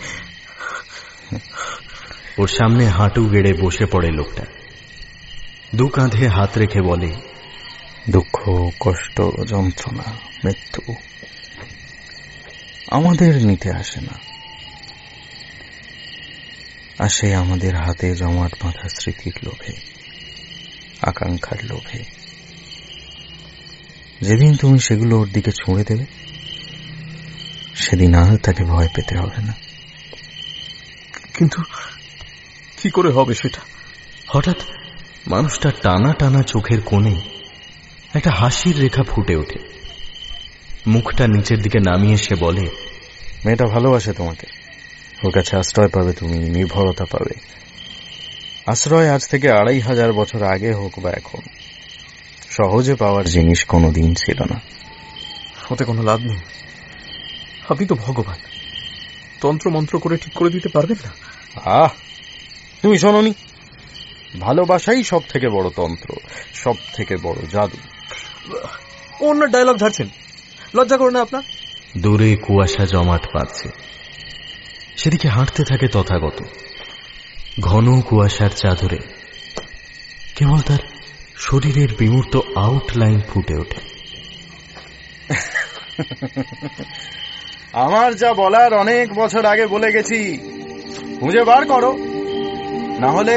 ওর সামনে হাঁটু গেড়ে বসে পড়ে লোকটা, দু কাঁধে হাত রেখে বলে, দুঃখ, কষ্ট, যন্ত্রণা, মৃত্যু আমাদের নিতে আসে না, আসে আমাদের হাতে জমাট বাঁধা স্মৃতির লোভে, আকাঙ্ক্ষার লোভে। যেদিন তুমি সেগুলো ওর দিকে ছুঁড়ে দেবে, সেদিন আর তাকে ভয় পেতে হবে না। কিন্তু কি করে হবে সেটা? হঠাৎ মানুষটা টানা টানা চোখের কোণে একটা হাসির রেখা ফুটে ওঠে। মুখটা নিচের দিকে নামিয়ে সে বলে, মেয়েটা ভালোবাসে তোমাকে, ওর কাছে আশ্রয় পাবে তুমি, নির্ভরতা পাবে। আশ্রয় আজ থেকে আড়াই হাজার বছর আগে হোক বা এখন, সহজে পাওয়ার জিনিস কোনোদিন ছিল না। ওতে কোনো লাভ নেই। আপনি তো ভগবান, তন্ত্র মন্ত্র করে ঠিক করে দিতে পারবেন না। আহ, তুমি শোনোনি? ভালোবাসাই সব থেকে বড় তন্ত্র, সব থেকে বড় জাদু। অন্য ডায়লগ ঝাড়ছেন, লজ্জা করে না আপনার? দূরে কুয়াশা জমাট বাঁধছে, সেদিকে হাঁটতে থাকে তথাগত। ঘন কুয়াশার চাদরে কেবল তার শরীরের বিমূর্ত আউটলাইন ফুটে ওঠে। আমার যা বলার অনেক বছর আগে বলে গেছি, খুঁজে বার করো, না হলে।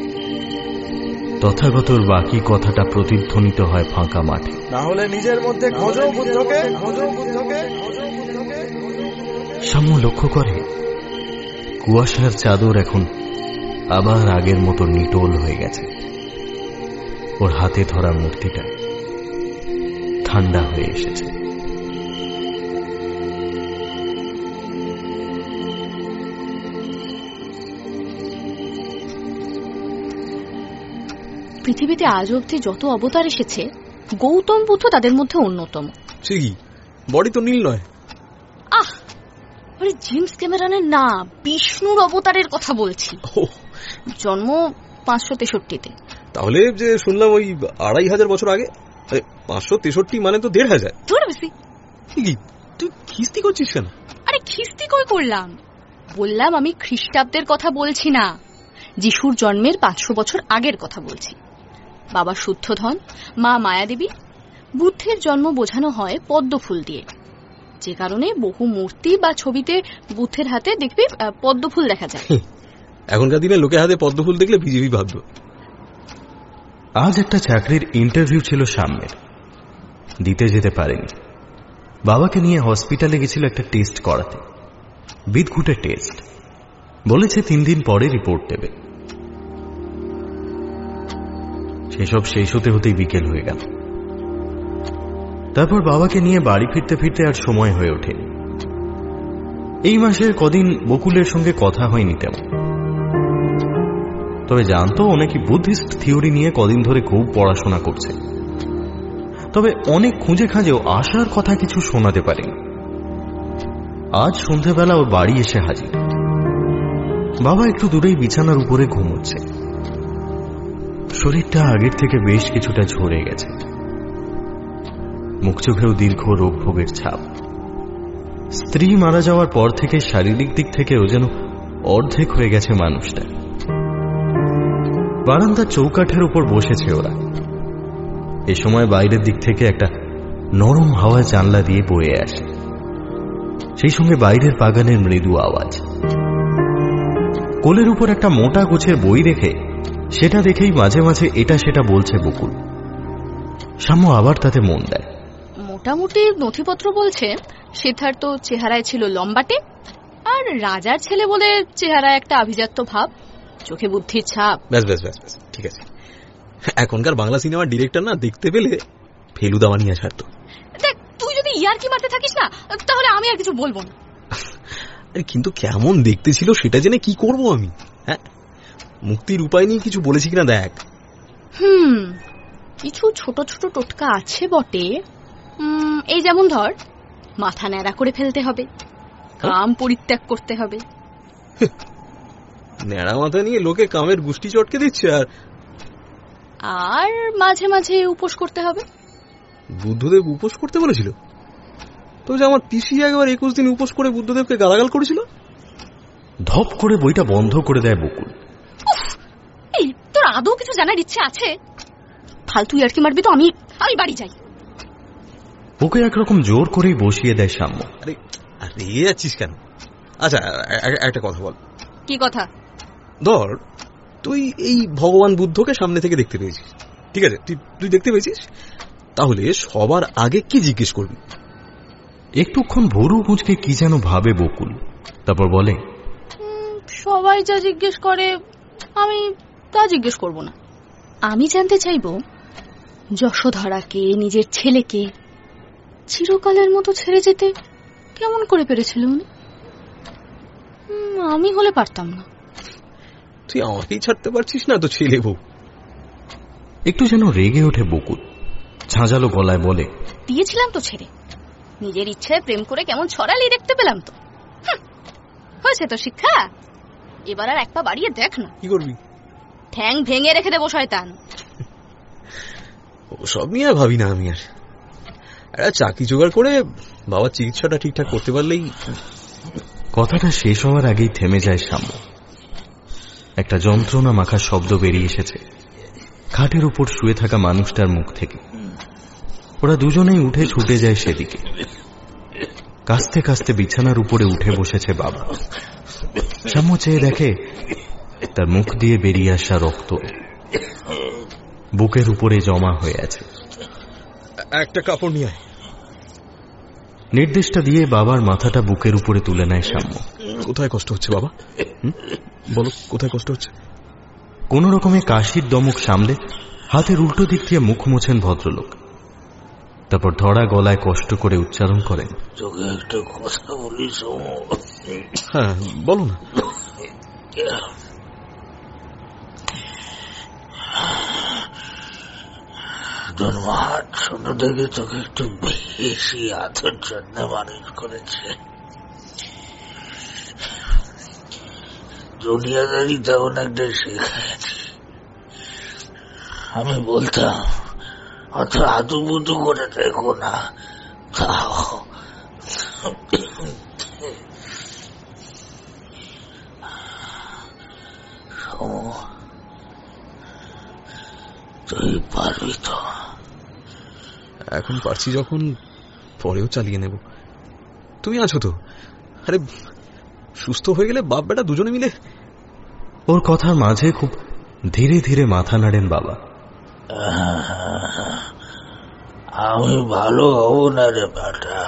তথাগতর বাকি কথাটা প্রতিধ্বনিত হয় ফাঁকা মাঠে। না হলে নিজের মধ্যে খোঁজো বুদ্ধকে, খোঁজো বুদ্ধকে। সাম্য লক্ষ্য করে কুয়াশার চাদর এখন আবার আগের মতো নিটোল হয়ে গেছে। ওর হাতে ধরা মূর্তিটা ঠান্ডা হয়ে এসেছে। পৃথিবীতে আজ অব্দি যত অবতার এসেছে, গৌতম বুদ্ধ তাদের মধ্যে অন্যতম। সে কি, বডি তো নীল নয়? আহ, আরে জেমস ক্যামেরনের না, বিষ্ণুর অবতারের কথা বলছি। জন্ম পাঁচশো তেষট্টিতে। তাহলে যে শুনলাম ওই আড়াই হাজার বছর আগে। পাঁচশো তেষট্টি মানে তো দেড় হাজার। তুই খিস্তি করছিস কেন? আরে খিস্তি কই করলাম? বললাম আমি খ্রিস্টাব্দের কথা বলছি না, যিশুর জন্মের পাঁচশো বছর আগের কথা বলছি। বাবা শুদ্ধধন, মা মায়াদেবী। বুদ্ধের জন্ম বোঝানো হয় পদ্ম ফুল দিয়ে, যে কারণে বহু মূর্তি বা ছবিতে বুদ্ধের হাতে দেখবি পদ্ম ফুল দেখা যায়। এখনকার দিনে লোকের হাতে পদ্ম ফুল দেখলে বিজেপি ভাবত। আজ একটা চাকরির ইন্টারভিউ ছিল সামনের, দিতে যেতে পারেনি। বাবাকে নিয়ে হসপিটালে গেছিল একটা টেস্ট করাতে, বিদঘুটে টেস্ট। বলেছে তিন দিন পরে রিপোর্ট দেবে। সেসব শেষ হতে হতেই বিকেল হয়ে গেল। তারপর বাবাকে নিয়ে বাড়ি ফিরতে ফিরতে আর সময় হয়ে ওঠেনি। এই মাসের কদিন বকুলের সঙ্গে কথা হয়নি তেমন, তবে জানতো ও নাকি বুদ্ধিস্ট থিওরি নিয়ে কদিন ধরে খুব পড়াশোনা করছে। তবে অনেক খুঁজে খাঁজেও আশার কথা কিছু শোনাতে পারেনি। আজ সন্ধ্যাবেলা ওর বাড়ি এসে হাজির। বাবা একটু দূরেই বিছানার উপরে ঘুমোচ্ছে। শরীরটা আগের থেকে বেশ কিছুটা ঝরে গেছে, মুখ চোখেও দীর্ঘ রোগ ভোগের ছাপ। স্ত্রী মারা যাওয়ার পর থেকে শারীরিক দিক থেকেও যেন অর্ধেক হয়ে গেছে মানুষটা। বারান্দার চৌকাঠের উপর বসেছে ওরা। এ সময় বাইরের দিক থেকে একটা নরম হাওয়া জানলা দিয়ে বয়ে আসে, সেই সঙ্গে বাইরের বাগানের মৃদু আওয়াজ। কোলের উপর একটা মোটা গোছের বই রেখে সেটা দেখেই মাঝে মাঝে এটা সেটা বলছে বকুল। সাম্য আবার তাতে মন দেয়। মোটামুটি নথিপত্র বলছে সিদ্ধার্থ চেহারায় ছিল লম্বাটে, আর রাজার ছেলে বলে চেহারায় একটা আভিজাত্য ভাব, চোখে বুদ্ধির ছাপ। ব্যাস ব্যাস ব্যাস ব্যাস ঠিক আছে। এখনকার বাংলা সিনেমার ডিরেক্টর না দেখতে পেলে ফেলুদা বানিয়ে ছাড়তো। দেখ, তুই যদি ইয়ার্কি মারতে থাকিস না তাহলে আমি আর কিছু বলবো না। কিন্তু কেমন দেখতে ছিল সেটা জেনে কি করব আমি? হ্যাঁ, মুক্তির উপায় নিয়ে কিছু বলেছি কিনা দেখ। হুম কিছু ছোট ছোট টোটকা আছে বটে। এই যেমন ধর, মাথা ন্যাড়া করে ফেলতে হবে, কাম পরিত্যাগ করতে হবে। ন্যাড়া মাথা নিয়ে লোকে কামের গুষ্টি চটকে দিচ্ছে। আর আর মাঝে মাঝে উপোস করতে হবে। বুদ্ধদেব উপোস করতে বলেছিল? তো যে আমার পিসি একবার একুশ দিন উপোস করে বুদ্ধদেবকে গালাগাল করেছিল। ধপ করে বইটা বন্ধ করে দেয় বকুল। এই, তোর আদৌ কিছু জানার ইচ্ছে আছে? ফালতু ইয়ার্কি মারবি তো আমি আমি বাড়ি যাই। ওকে একরকম জোর করেই বসিয়ে দেয় সাম্য। আরে রেগে যাচ্ছিস কেন? আচ্ছা একটা কথা বল। কি কথা? ধর তুই এই ভগবান বুদ্ধকে সামনে থেকে দেখতে পেয়েছিস, ঠিক আছে? তুই দেখতে পেয়েছিস, তাহলে সবার আগে কি জিজ্ঞেস করবি? একটুক্ষণ ভরু কুঁচকে কি যেন ভাবে বকুল, তারপর বলে, সবাই যা জিজ্ঞেস করে আমি তা জিজ্ঞেস করব না। আমি জানতে চাইব যশোধরাকে, নিজের ছেলেকে চিরকালের মতো ছেড়ে যেতে কেমন করে পেরেছিল উনি? আমি হলে পারতাম না। তুই আমাকেই ছাড়তে পারছিস না তো ছেলে বউ? একটু যেন রেগে ওঠে বকুল, ঝাঁঝালো গলায় বলে, দিয়েছিলাম তো ছেড়ে, নিজের ইচ্ছায় প্রেম করে কেমন ছড়ালি দেখতে পেলাম তো। হয়েছে তো শিক্ষা, এবার আর এক পা বাড়িয়ে দেখ না। কি করবি? ঠ্যাং ভেঙে রেখে দেবো শয়তান। সব নিয়ে ভাবি না আমি। আর একটা চাকরি জোগাড় করে বাবার চিকিৎসাটা ঠিকঠাক করতে পারলেই। কথাটা শেষ হওয়ার আগেই থেমে যায় সাম্য। একটা যন্ত্রণা মাখা শব্দ বেরিয়ে এসেছে খাটের উপর শুয়ে থাকা মানুষটার মুখ থেকে। ওরা দুজনেই উঠে ছুটে যায় সেদিকে। কাস্তে কাস্তে বিছানার উপরে উঠে বসেছে বাবা। সাম্য চেয়ে দেখে তার মুখ দিয়ে বেরিয়ে আসা রক্ত বুকের উপরে জমা হয়ে আছে। একটা কাপড় নিয়ে আয়। নির্দেশটা দিয়ে বাবার মাথাটা বুকের উপরে তুলে নেয় সাম্য। কোথায় কষ্ট হচ্ছে বাবা? বলো কোথায় কষ্ট হচ্ছে? কোন রকমে কাশির দমক সামলে হাতের উল্টো দিক দিয়ে মুখ মোছেন ভদ্রলোক। তারপর ধরা গলায় কষ্ট করে উচ্চারণ করেন, তোকে একটা কথা বলি। হ্যাঁ বলো না। তোর মা ছোট থেকে তোকে একটু বেশি আদর জন্য মানুষ করেছে। দুনিয়াদারি তেমন একটা শেখায়নি। আমি বলতাম অত আদু বুদু করে দেখো না, তাও তুই পারবি তো? এখন পারছি যখন, পরেও চালিয়ে নেব। তুমি আছো তো? আরে সুস্থ হয়ে গেলে বাপ বেটা দুজনে মিলে। ওর কথার মাঝে খুব ধীরে ধীরে মাথা নাড়েন বাবা। আমি ভালো হব না রে বেটা,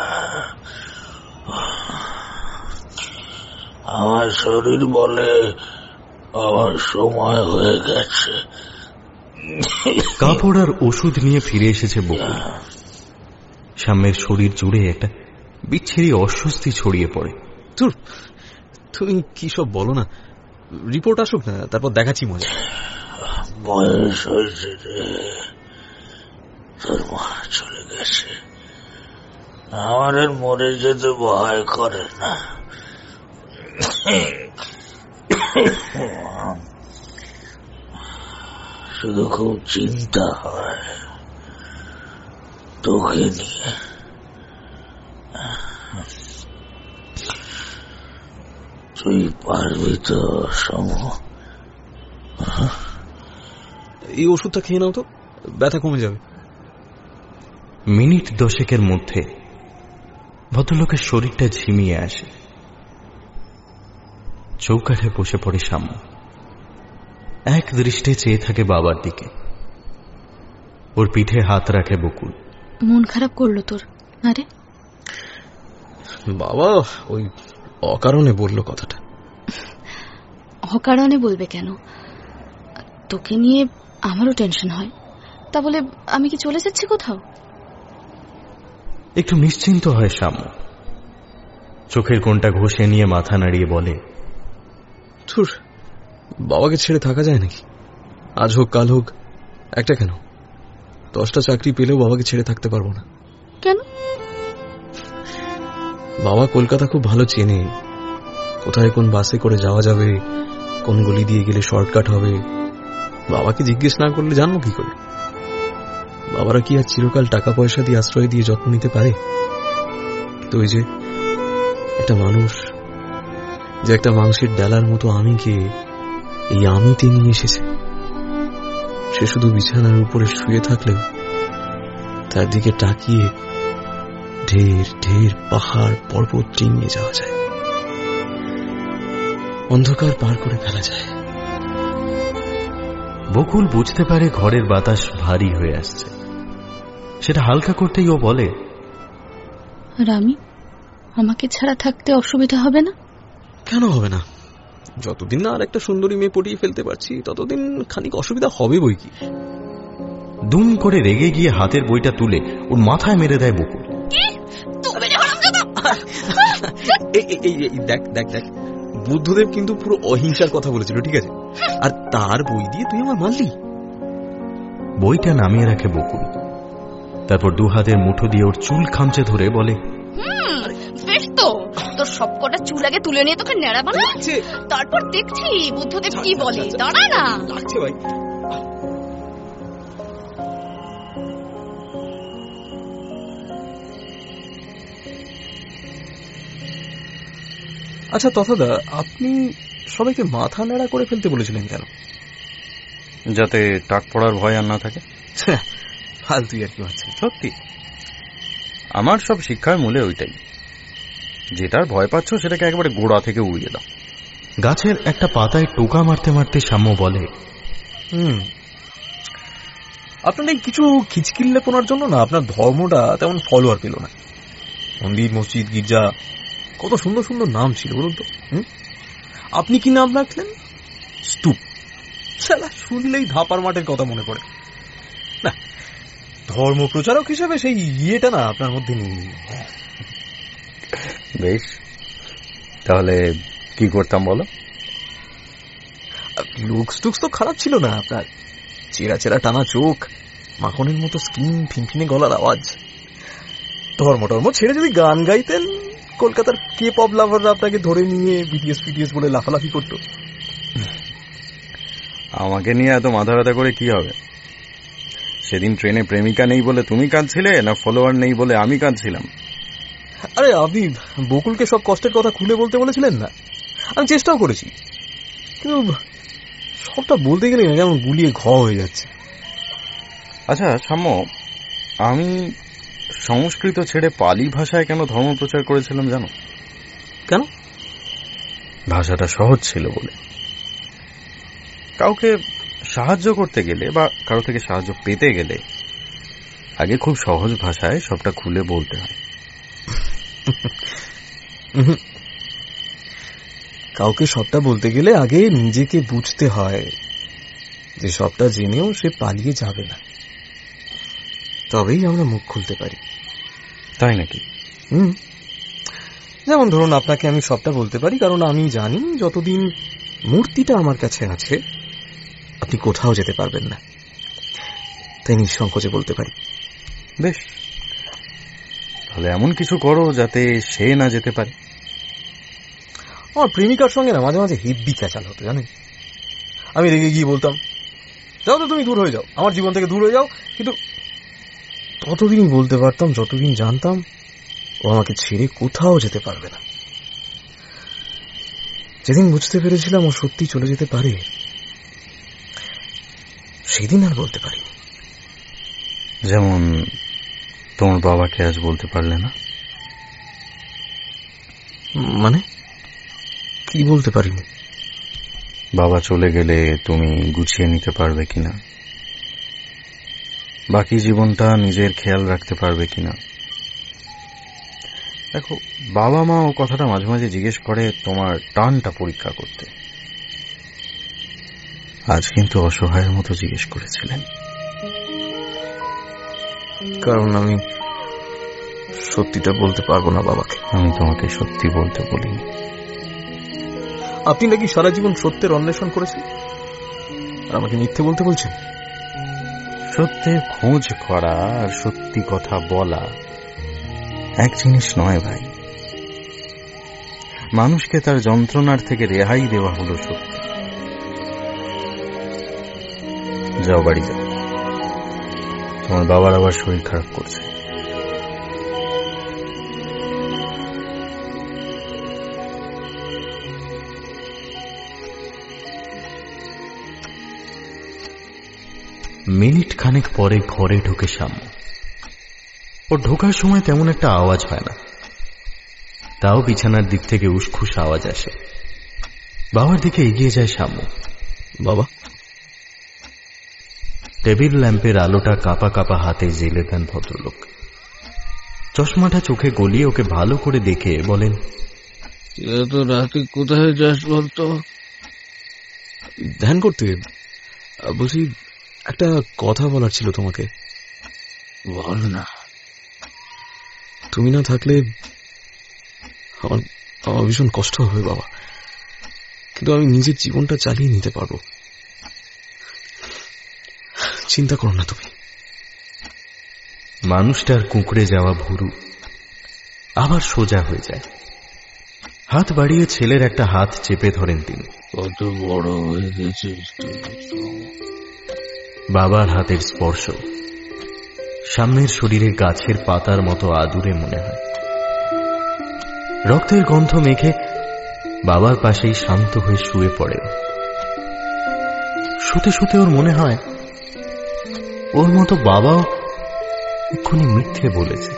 আমার শরীর বলে আমার সময় হয়ে গেছে। কাপড় আর ওষুধ নিয়ে ফিরে এসেছে বকুল। সাম্যের শরীর জুড়ে একটা বিচ্ছিরি অস্বস্তি ছড়িয়ে পড়ে। তোর তুমি কি সব বলো না, রিপোর্ট আসুক না, তারপর দেখাচ্ছি মজা। বয়স হয়েছে রে, তোর মা চলে গেছে, আমার আর মরে যেতে ভয় করে না। শুধু খুব চিন্তা হয় তোকে নিয়ে। তুই পারবি তো সম? এই ওষুধটা খেয়ে নাও তো, ব্যথা কমে যাবে। মিনিট দশেকের মধ্যে ভদ্রলোকের শরীরটা ঝিমিয়ে আসে। চৌকাঠে বসে পড়ে শাম্য, এক দৃষ্টে চেয়ে থাকে বাবার দিকে। ওর পিঠে হাত রাখে বকুল। মন খারাপ করলো তোর? আরে বাবা ওই অকারণে বলল কথাটা। অকারণে বলবে কেন? তোকে নিয়ে আমারও টেনশন হয়। তা বলে আমি কি চলে যাচ্ছি কোথাও? একটু নিশ্চিন্ত হয় শাম্য, চোখের কোণটা ঘষে নিয়ে মাথা নাড়িয়ে বলে, ধুর, বাবাকে ছেড়ে থাকা যায় নাকি? আজ হোক কাল হোক, একটা কেন দশটা চাকরি পেলেও বাবাকে ছেড়ে থাকতে পারবো না। কেন? বাবা কলকাতা খুব ভালো চেনে, কোথায় কোন বাসে করে যাওয়া যাবে, কোন গলি দিয়ে গেলে শর্টকাট হবে, বাবাকে জিজ্ঞেস না করলে জানবো কি করে? বাবারা কি আর চিরকাল টাকা পয়সা দিয়ে আশ্রয় দিয়ে যত্ন নিতে পারে? তো ওই যে একটা মানুষ যে একটা মাংসের ডালার মতো আমিকে এই আমিতে নিয়ে এসেছে, সে শুধু বিছানার উপরে শুয়ে থাকলেও তার দিকে তাকিয়ে ঢের ঢের পাহাড় পর্বত ডিঙিয়ে যাওয়া যায়, অন্ধকার পার করে ফেলা যায়। বকুল বুঝতে পারে ঘরের বাতাস ভারী হয়ে আসছে। সেটা হালকা করতেই ও বলে, রামি, আমাকে ছাড়া থাকতে অসুবিধা হবে না? কেন হবে না? যতদিন না আর একটা সুন্দরী মেয়ে পটিয়ে ফেলতে পারছি ততদিন খানিক অসুবিধা হবে বই কি। দুম করে রেগে গিয়ে হাতের বইটা তুলে ওর মাথায় মেরে দেয় বকুল। দেখ দেখ দেখ বুদ্ধদেব কিন্তু পুরো অহিংসার কথা বলেছিল, ঠিক আছে? আর তার বই দিয়ে তুই আমার মানলি? বইটা নামিয়ে রাখে বকুল, তারপর দু হাতের মুঠো দিয়ে ওর চুল খামচে ধরে বলে, বেশ তো, তোর সবকটা চুল আগে তুলে নিয়ে তোকে নেড়া বানা, তারপর দেখছি বুদ্ধদেব কি বলে। দাঁড়া না, লাগছে ভাই। আচ্ছা তথাদা, আপনি সবাইকে মাথা নেড়া করে ফেলতে বলেছিলেন কেন? যাতে টাক পড়ার ভয় আর না থাকে। ফালতু আর কি হচ্ছে। সত্যি, আমার সব শিক্ষার মূলে ওইটাই, যেটার ভয় পাচ্ছ সেটাকে একেবারে গোড়া থেকে উড়িয়ে দাও। গাছের একটা পাতায় টোকা মারতে মারতে শাম্য বলে, হুম আপনার এই কিছু খিচকিল্লেপনার জন্য না আপনার ধর্মটা তেমন ফলোয়ার পেল না। মন্দির, মসজিদ, গির্জা, কত সুন্দর সুন্দর নাম ছিল বলুন তো। আপনি কি নাম রাখলেন? স্তূপ। শালা শুনলেই ধাপার মাঠের কথা মনে পড়ে। না, ধর্ম প্রচারক হিসেবে সেই ইয়েটা না আপনার মধ্যে নেই। বেশ, তাহলে কি করতাম বলো? লুকস টুকস তো খারাপ ছিল না আপনার। চেরা চেরা টানা চোখ, মাখনের মতো স্কিন, ফিনফিনে গলার আওয়াজ। ধর্ম টর্ম ছেড়ে যদি গান গাইতেন, কলকাতার কে পপ লাভাররা আপনাকে ধরে নিয়ে বিটিএস ফিটিএস বলে লাফালাফি করতো। আমাকে নিয়ে এত মাথা ব্যথা করে কি হবে? সেদিন ট্রেনে প্রেমিকা নেই বলে তুমি কাঁদছিলে, না ফলোয়ার নেই বলে আমি কাঁদছিলাম? আরে আপনি বকুলকে সব কষ্টের কথা খুলে বলতে বলেছিলেন না? আমি চেষ্টাও করেছি, কিন্তু সবটা বলতে গেলে না কেমন গুলিয়ে ঘ হয়ে যাচ্ছে। আচ্ছা সাম্য, আমি সংস্কৃত ছেড়ে পালি ভাষায় কেন ধর্ম প্রচার করেছিলাম জানো? কেন? ভাষাটা সহজ ছিল বলে। কাউকে সাহায্য করতে গেলে বা কারো থেকে সাহায্য পেতে গেলে আগে খুব সহজ ভাষায় সবটা খুলে বলতে হয়। কাউকে সবটা বলতে গেলে আগে নিজেকে বুঝতে হয় যে সবটা জেনেও সে পালিয়ে যাবে না, তবেই আমরা মুখ খুলতে পারি। তাই নাকি? হুম যেমন ধরুন, আপনাকে আমি সবটা বলতে পারি, কারণ আমি জানি যতদিন মূর্তিটা আমার কাছে আছে আপনি কোথাও যেতে পারবেন না, তাই নিঃসংকোচে বলতে পারি। বেশ, তাহলে এমন কিছু করো যাতে সে না যেতে পারে। আমার প্রেমিকার সঙ্গে না মাঝে মাঝে হেব্বি ক্যাচাল হতো, জানেন। আমি রেগে গিয়ে বলতাম, যাও তো তুমি দূর হয়ে যাও, আমার জীবন থেকে দূর হয়ে যাও। কিন্তু ততদিনই বলতে পারতাম যতদিন জানতাম ও আমাকে ছেড়ে কোথাও যেতে পারবে না। যেদিন বুঝতে পেরেছিলাম ও সত্যি চলে যেতে পারে, সেদিন আর বলতে পারিনি। যেমন তোমার বাবাকে আজ বলতে পারলে না? মানে কি বলতে পারিনি? বাবা চলে গেলে তুমি গুছিয়ে নিতে পারবে কিনা, বাকি জীবনটা নিজের খেয়াল রাখতে পারবে কিনা। দেখো, বাবা মা ও কথাটা মাঝে মাঝে জিজ্ঞেস করে তোমার টানটা পরীক্ষা করতে। আজ কিন্তু অসহায়ের মতো জিজ্ঞেস করেছিলেন। কারণ আমি সত্যিটা বলতে পারবো না বাবাকে। আমি তোমাকে সত্যি বলতে বলিনি। আপনি নাকি সারা জীবন সত্যের অন্বেষণ করেছেন, আর আমাকে মিথ্যে বলতে বলছেন? সত্যের খোঁজ করা আর সত্যি কথা বলা এক জিনিস নয় ভাই। মানুষকে তার যন্ত্রণার থেকে রেহাই দেওয়া হলো সত্যি। যাও, বাড়ি যাও, তোমার বাবার আবার শরীর খারাপ করছে। মিনিট খানেক পরে ঘরে ঢুকে শাম্মু। ওর ঢোকার সময় তেমন একটা আওয়াজ হয় না, তাও বিছানার দিক থেকে উসখুস আওয়াজ আসে। বাবার দিকে এগিয়ে যায় শাম্মু। বাবা। টেবিল ল্যাম্পের আলোটা কাপা কাপা হাতে জেলে দেন ভদ্রলোক। চশমাটা চোখে গলিয়ে ওকে ভালো করে দেখে বলেন, এত রাতে কোথায় যাস বলতো? ধ্যান করতে। বলছি, একটা কথা বলার ছিল তোমাকে। বল না। তুমি না থাকলে আমার আমার ভীষণ কষ্ট হবে বাবা, কিন্তু আমি নিজের জীবনটা চালিয়ে নিতে পারবো। চিন্তা করো না তুমি। মানুষটার কুঁকড়ে যাওয়া ভুরু আবার সোজা হয়ে যায়। হাত বাড়িয়ে ছেলের একটা হাত চেপে ধরেন তিনি। কত বড় হয়ে গেছিস বাবার হাতের স্পর্শ সামনের শরীরে গাছের পাতার মতো আদুরে মনে হয়। রক্তের গন্ধ মেখে বাবার পাশেই শান্ত হয়ে শুয়ে পড়ে। শুতে শুতে ওর মনে হয় ওর মতো বাবাও এক্ষুনি মিথ্যে বলেছে।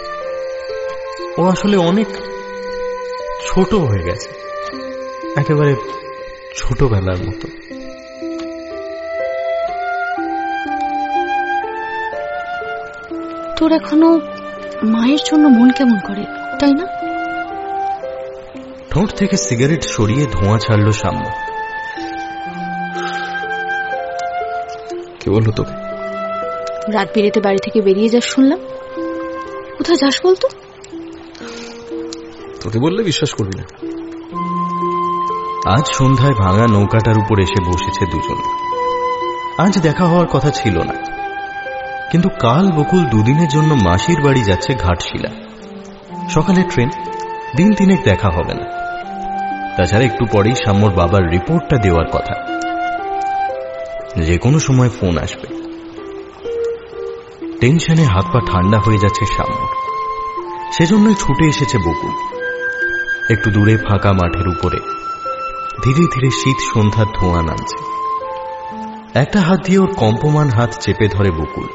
ও আসলে অনেক ছোট হয়ে গেছে, একেবারে ছোটবেলার মতো। তোর এখনো মায়ের জন্য মন কেমন করে, তাই না? ঠোঁট থেকে সিগারেট সরিয়ে ধোঁয়া ছাড়ল সামনে। কে বললো তোকে? রাত বিরেতে বাড়ি থেকে বেরিয়ে যাস শুনলাম। কোথায় যাস বলতো? তোকে বললে বিশ্বাস করবি না। আজ সন্ধ্যায় ভাঙা নৌকাটার উপর এসে বসেছে দুজন। আজ দেখা হওয়ার কথা ছিল না, কিন্তু কাল বকুল দুদিনের জন্য মাসির বাড়ি যাচ্ছে ঘাটশিলা। সকালে ট্রেন, দিন তিনেক দেখা হবে না। তাছাড়া একটু পরেই শাম্মুর বাবার রিপোর্টটা দেওয়ার কথা, যে কোনো সময় ফোন আসবে। টেনশনে হাত পা ঠান্ডা হয়ে যাচ্ছে শাম্মুর। সেজন্যই ছুটে এসেছে বকুল। একটু দূরে ফাঁকা মাঠের উপরে ধীরে ধীরে শীত সন্ধ্যার ধোঁয়া নামছে। একটা হাত দিয়ে ওর কম্পমান হাত চেপে ধরে বকুল।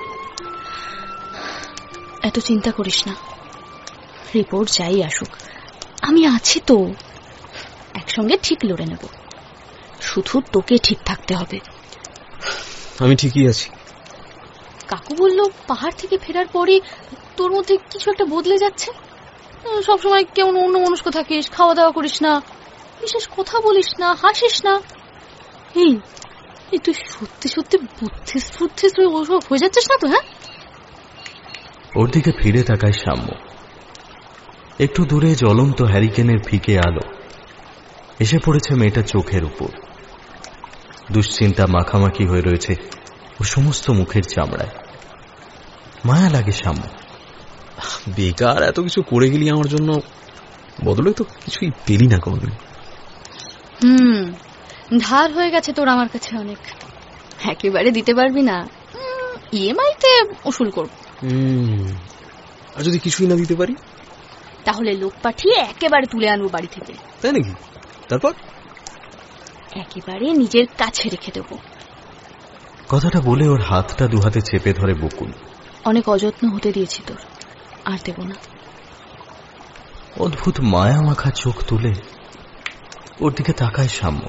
এত চিন্তা করিস না, রিপোর্ট যাই আসুক আমি আছি তো, একসঙ্গে ঠিক লড়ে নেব। শুধু তোকে ঠিক থাকতে হবে। আমি ঠিকই আছি। কাকু বললো পাহাড় থেকে ফেরার পরে তোর মধ্যে কিছু একটা বদলে যাচ্ছে। সবসময় কেমন অন্য মনস্ক থাকিস, খাওয়া দাওয়া করিস না, বিশেষ কথা বলিস না, হাসিস না। এই তুই সত্যি সত্যি বুদ্ধিস বুদ্ধিস ওসব হয়ে যাচ্ছিস না তো? হ্যাঁ, ওর দিকে ফিরে তাকায় শাম্মু। একটু দূরে জ্বলন্ত হ্যারিকেনের ফিকে আলো এসে পড়েছে মেয়েটার চোখের উপর। দুশ্চিন্তা মাখামাখি হয়ে রয়েছে ও সমস্ত মুখের চামড়ায়। মায়া লাগে সাম্য। বেকার এত কিছু করে গেলি আমার জন্য, বদলে তো কিছুই পেলি না কোনদিন। হুম ধার হয়ে গেছে তোর আমার কাছে অনেক, একেবারে দিতে পারবি না, ইএমআই তে উসুল করব। আর যদি কিছুই না দিতে পারি তাহলে লোক পাঠিয়ে একেবারে তুলে আনবো বাড়ি থেকে। তাই নাকি? তারপর একেবারে নিজের কাছে রেখে দেবো। কথাটা বলে ওর হাতটা দুহাতে চেপে ধরে বকুল। অনেক অযত্ন হতে দিয়েছি তোর, আর দেব না। অদ্ভুত মায়া মাখা চোখ তুলে ওর দিকে তাকায় সাম্য।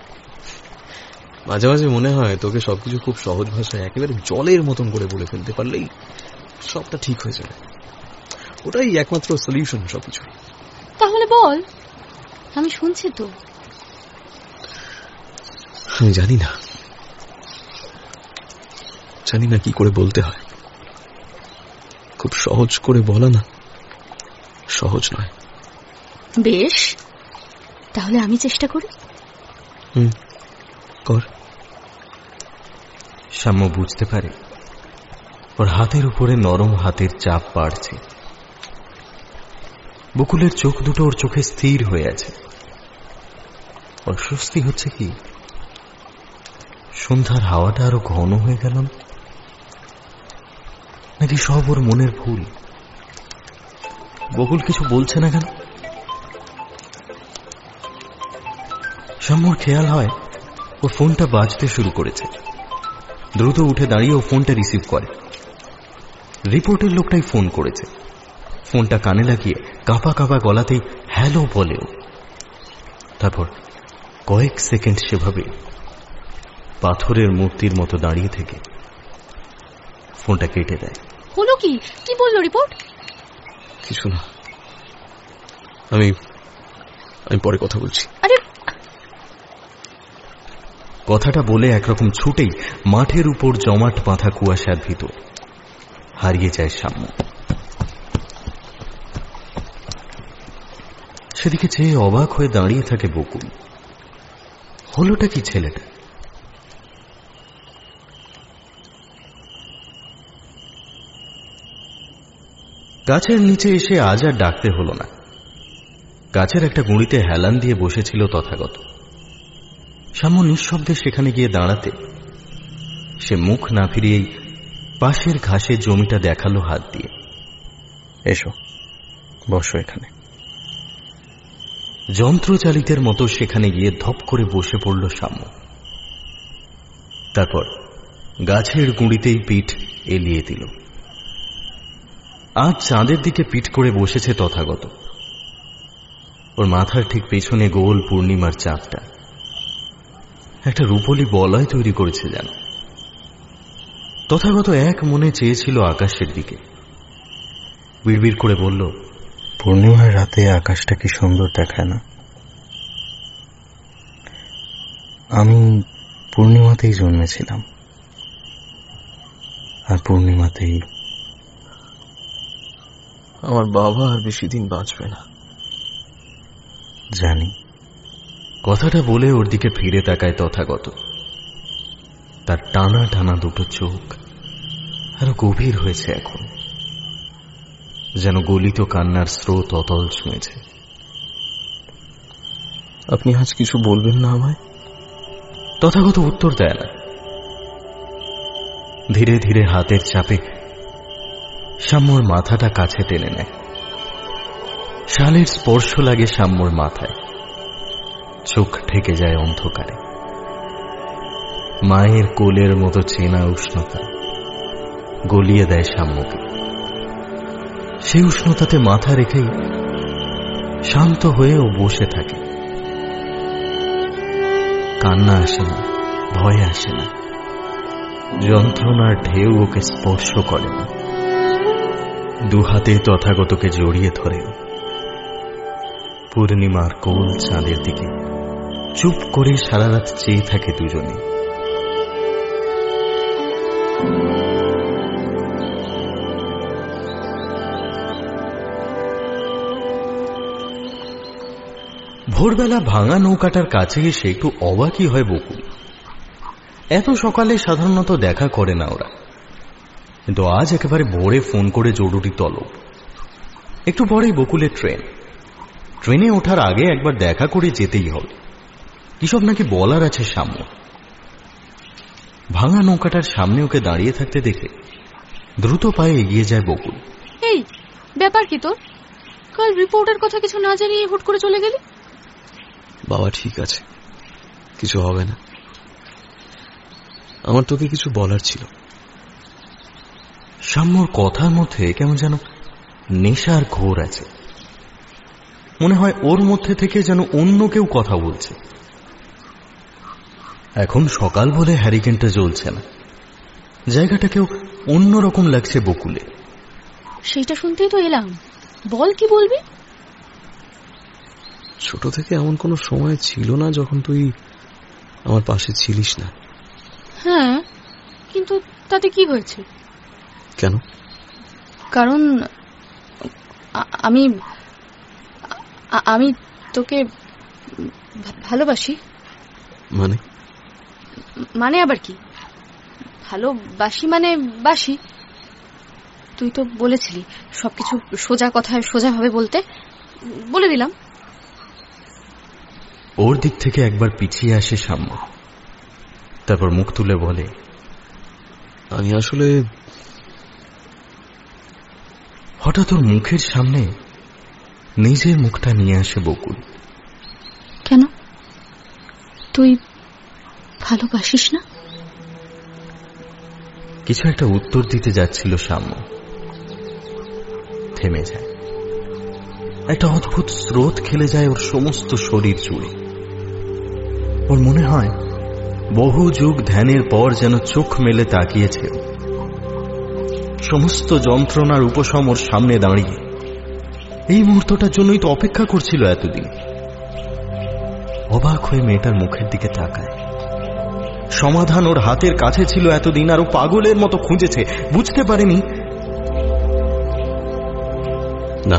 মাঝে মাঝে মনে হয় তোকে সবকিছু খুব সহজ ভাষায় একেবারে জলের মতন করে বলে ফেলতে পারলেই সবটা ঠিক হয়ে যাবে। ওটাই একমাত্র সলিউশন সবকিছু। তাহলে বল, আমি শুনছি তো। আমি জানি না, জানি না কি করে বলতে হয়। খুব সহজ করে বলা না সহজ নয়। বেশ, তাহলে আমি চেষ্টা করি। হুম কর। সাম্য বুঝতে পারে ওর হাতের উপরে নরম হাতের চাপ বাড়ছে। বকুলের চোখ দুটো ওর চোখে স্থির হয়ে আছে। অস্বস্তি হচ্ছে কি, সন্ধ্যার হাওয়াটা আরো ঘন হয়ে গেল নাকি সব ওর মনের ভুল? বকুল কিছু বলছে না কেন? সাম্যর খেয়াল হয় ওর ফোনটা বাজতে শুরু করেছে। দ্রুত উঠে দাঁড়িয়ে ও ফোনটা রিসিভ করে। রিপোর্টের লোকটাই ফোন করেছে। ফোনটা কানে লাগিয়ে কাঁপা কাঁপা গলাতেই হ্যালো বলেও, তারপর কয়েক সেকেন্ড সেভাবে পাথরের মূর্তির মতো দাঁড়িয়ে থেকে ফোনটা কেটে দেয়। হলো কি? কি বললো রিপোর্ট? কিছু না, আমি আমি পরে কথা বলছি। আরে কথাটা বলে একরকম ছুটেই মাঠের উপর জমাট বাঁধা কুয়াশার ভিতর হারিয়ে যায় সাম্য। সেদিকে চেয়ে অবাক হয়ে দাঁড়িয়ে থাকে বকুল। হলোটা কি ছেলেটা? গাছের নিচে এসে আজ আর ডাকতে হলো না। গাছের একটা গুঁড়িতে হেলান দিয়ে বসেছিল তথাগত। সাম্য নিঃশব্দে সেখানে গিয়ে দাঁড়াতে সে মুখ না ফিরিয়েই পাশের ঘাসের জমিটা দেখালো হাত দিয়ে। এসো বসো এখানে। যন্ত্রচালিতের মতো সেখানে গিয়ে ধপ করে বসে পড়ল সাম্য। তারপর গাছের গুঁড়িতেই পিঠ এলিয়ে দিল। আজ চাঁদের দিকে পিঠ করে বসেছে তথাগত। ওর মাথার ঠিক পেছনে গোল পূর্ণিমার চাঁদটা একটা রূপলি বলয় তৈরি করেছে যেন। তথাগত এক মনে চেয়েছিল আকাশের দিকে। বিড়বিড় করে বলল, পূর্ণিমার রাতে আকাশটা কি সুন্দর দেখায় না? আমি পূর্ণিমাতেই জন্মেছিলাম, আর পূর্ণিমাতেই আমার বাবা আর বেশি দিন বাঁচবে না। জানি। কথাটা বলে ওর দিকে ফিরে তাকায় তথাগত। তার টানা টানা দুটো চোখ আরো গভীর হয়েছে এখন, যেন গলিত কান্নার স্রোত অতল ছুঁয়েছে। আপনি আজ কিছু বলবেন না আমায়? তথাগত উত্তর দেয় না। ধীরে ধীরে হাতের চাপে সাম্যর মাথাটা কাছে টেনে নেয়। শালের স্পর্শ লাগে সাম্যর মাথায়। চোখ ঢেকে যায় অন্ধকারে। মায়ের কোলের মতো চেনা উষ্ণতা গলিয়ে দেয় সাম্যকে। সেই উষ্ণতাতে মাথা রেখেই শান্ত হয়ে ও বসে থাকে। কান্না আসে না, ভয় আসে না, যন্ত্রণার ঢেউ ওকে স্পর্শ করে না। দুহাতে তথাগতকে জড়িয়ে ধরে পূর্ণিমার কোল চাঁদের দিকে চুপ করে সারা রাত চেয়ে থাকে দুজনে। ভোরবেলা ভাঙা নৌকাটার কাছে এসে একটু অবাকই হয় বকুল। এত সকালে সাধারণত দেখা করে না ওরা, কিন্তু আজ একেবারে ভোরে ফোন করে জরুরি তলব। একটু পরেই বকুলের ট্রেন। ট্রেনে ওঠার আগে একবার দেখা করে যেতেই হবে, কিসব নাকি বলার আছে সামনে। ভাঙা নৌকাটার সামনে ওকে দাঁড়িয়ে থাকতে দেখে দ্রুত পায়ে এগিয়ে যায় বকুল। এই ব্যাপার কি তোর? কাল রিপোর্টের কথা কিছু না জানিয়ে হুট করে চলে গেলি? বাবা ঠিক আছে, কিছু হবে না। আমার তোকে কিছু বলার ছিল। সাম্যর কথার মধ্যে কেমন যেন নেশার ঘোর আছে। মনে হয় ওর মধ্যে থেকে যেন অন্য কেউ কথা বলছে। এখন সকাল বলে হ্যারিকেনটা জ্বলছে না, জায়গাটাকেও অন্যরকম লাগছে বকুলে। সেইটা শুনতেই তো এলাম, বল কি বলবি? ছোট থেকে এমন কোনো সময় ছিল না যখন তুই আমার পাশে ছিলিস না। হ্যাঁ, কিন্তু তাতে কি হয়েছে? কেন? কারণ আমি আমি তোকে ভালোবাসি। মানে? মানে আবার কি? ভালোবাসি মানে বাসি। তুই তো বলেছিলি সবকিছু সোজা কথায় সোজা হবে বলতে, বলে দিলাম। ওর দিক থেকে একবার পিছিয়ে আসে সাম্য, তারপর মুখ তুলে বলে, আমি আসলে... হঠাৎ ওর মুখের সামনে নিজের মুখটা নিয়ে আসে বকুল। কেন? তুই ভালোবাসিস না? কিছু একটা উত্তর দিতে যাচ্ছিল সাম্য, থেমে যায়। একটা অদ্ভুত স্রোত খেলে যায় ওর সমস্ত শরীর জুড়ে। ওর মনে হয় বহু যুগ ধ্যানের পর যেন চোখ মেলে তাকিয়েছে। সমস্ত যন্ত্রণার উপশম ওর সামনে দাঁড়িয়ে এই মুহূর্তটার জন্যই তো অপেক্ষা করছিল এতদিন। অবাক হয়ে মেয়েটার মুখের দিকে তাকায়। সমাধান ওর হাতের কাছে ছিল এতদিন, আর ও পাগলের মতো খুঁজেছে, বুঝতে পারেনি। না,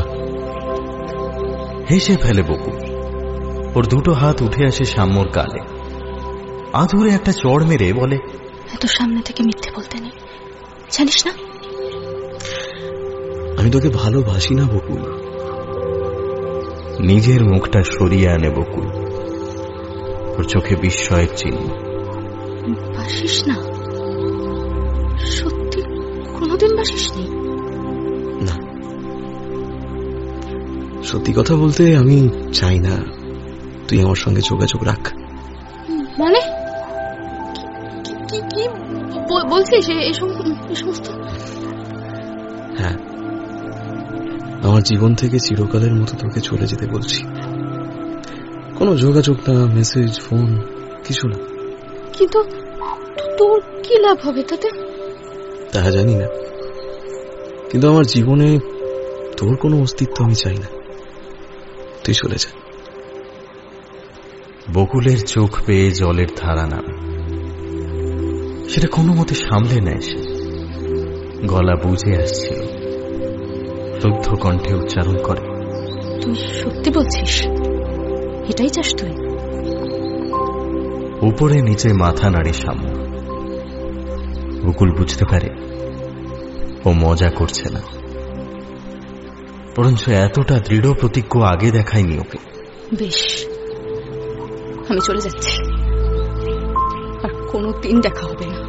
হেসে ফেলে বকুল। ওর দুটো হাত উঠে আসে সাম্যর গালে, আধুরে একটা চড় মেরে বলে, এত সামনে থেকে মিথ্যে বলতে নেই, জানিস না? আমি তোকে ভালোবাসি না বকুল। নিজের মুখটা সরিয়ে আনে বকুল, ওর চোখে বিস্ময়ের চিহ্ন। বাসিস না? সত্যি কোনোদিন বাসিসনি? না, সত্যি কথা বলতে আমি চাই না তুই আমার সঙ্গে যোগাযোগ রাখ। মানে কি কি বলছিস এই সমস্ত? হ্যাঁ, আমার জীবন থেকে চিরকালের মতো তোকে চলে যেতে বলছি। কোনো যোগাযোগ না, মেসেজ, ফোন, কিছু না। কিন্তু তোর কি লাভ হবে তাতে? তা জানি না, কিন্তু আমার জীবনে তোর কোনো অস্তিত্ব আমি চাই না। তুই চলে যা। বকুলের চোখ পেয়ে জলের ধারা নামে। সেটা কোনো মতে সামলে নেয় সে। গলা বুঝে আসছিল, রুদ্ধ কণ্ঠে উচ্চারণ করে, তুই সত্যি বলছিস? এটাই চাস তুই? উপরে নিচে মাথা নাড়ে সামনে। বকুল বুঝতে পারে ও মজা করছে না, বরঞ্চ এতটা দৃঢ় প্রতিজ্ঞ আগে দেখায়নি ওকে। বেশ, আমি চলে যাচ্ছি, আর কোনো দিন দেখা হবে না।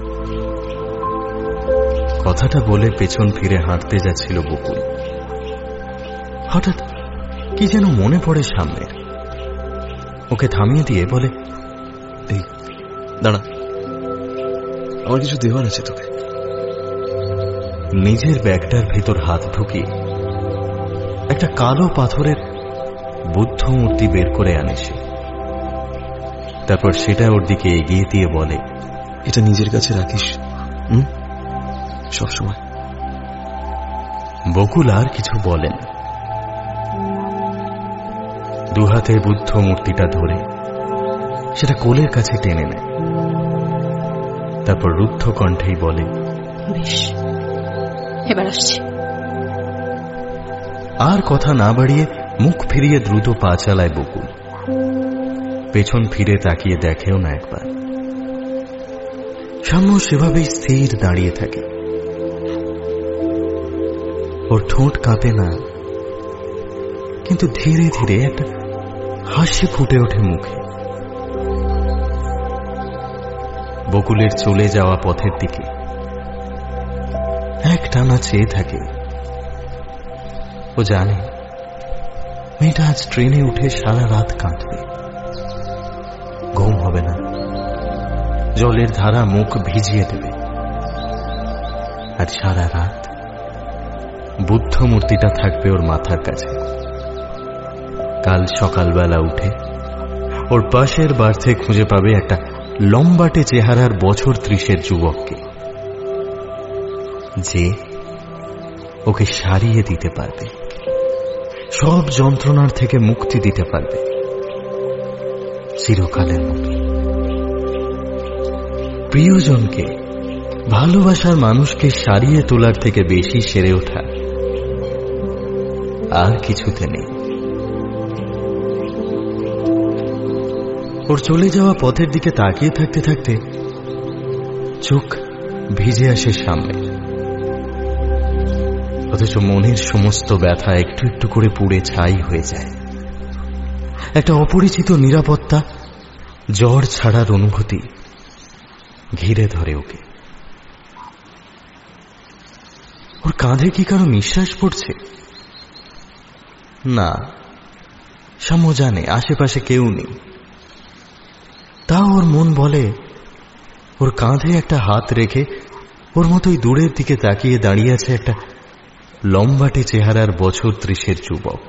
কথাটা বলে পেছন ফিরে হাঁটতে যাচ্ছিল বকুল। হঠাৎ কি যেন মনে পড়ে সামনে, ওকে থামিয়ে দিয়ে বলে, এই দাঁড়া, আমার কিছু দেওয়ার আছে তোকে। নিজের ব্যাগটার ভেতর হাত ঢুকিয়ে একটা কালো পাথরের বুদ্ধ মূর্তি বের করে আনে সে। তারপর সেটা ওর দিকে এগিয়ে দিয়ে বলে, এটা নিজের কাছে রাখিস হুম সবসময়। বকুল আর কিছু বলেন। দুহাতে বুদ্ধ মূর্তিটা ধরে সেটা কোলের কাছে টেনে নেয়। তারপর রুদ্ধ কণ্ঠেই বলে, বেশ, এবার আসছি। আর কথা না বাড়িয়ে মুখ ফিরিয়ে দ্রুত পা চালায় বকুল। পেছন ফিরে তাকিয়ে দেখেও না একবার। সাম্য সেভাবেই স্থির দাঁড়িয়ে থাকে। ওর ঠোঁট কাঁপে না, কিন্তু ধীরে ধীরে একটা হাসি ফুটে ওঠে মুখে। বকুলের চলে যাওয়া পথের দিকে এক টানা চেয়ে থাকে। ও জানে মেয়েটা আজ ট্রেনে উঠে সারা রাত কাঁদবে, ঘুম হবে না, জলের ধারা মুখ ভিজিয়ে দেবে। আর সারা রাত বুদ্ধ মূর্তিটা থাকবে ওর মাথার কাছে। কাল সকালবেলা উঠে ওর পাশের বার্থে খুঁজে পাবে একটা লম্বাটে চেহারার বছর ত্রিশের যুবককে, যে ওকে সারিয়ে দিতে পারবে, সব যন্ত্রণার থেকে মুক্তি দিতে পারবে চিরকালের মতো। প্রিয়জনকে, ভালোবাসার মানুষকে সারিয়ে তোলার থেকে বেশি সেরে ওঠা আর কিছুতে নেই। ওর চলে যাওয়া পথের দিকে তাকিয়ে থাকতে থাকতে চোখ ভিজে আসে সামনে, অথচ মনের সমস্ত ব্যথা একটু একটু করে পুড়ে ছাই হয়ে যায়। একটা অপরিচিত নিরাপত্তা, জ্বর ছাড়ার অনুভূতি ঘিরে ধরে ওকে। ওর কাঁধে কি কারো নিঃশ্বাস পড়ছে? না, সাম্য জানে আশেপাশে কেউ নেই। তাও ওর মন বলে ওর কাঁধে একটা হাত রেখে ওর মতোই দূরের দিকে তাকিয়ে দাঁড়িয়ে আছে একটা লম্বাটে চেহারার বছর ত্রিশের যুবক।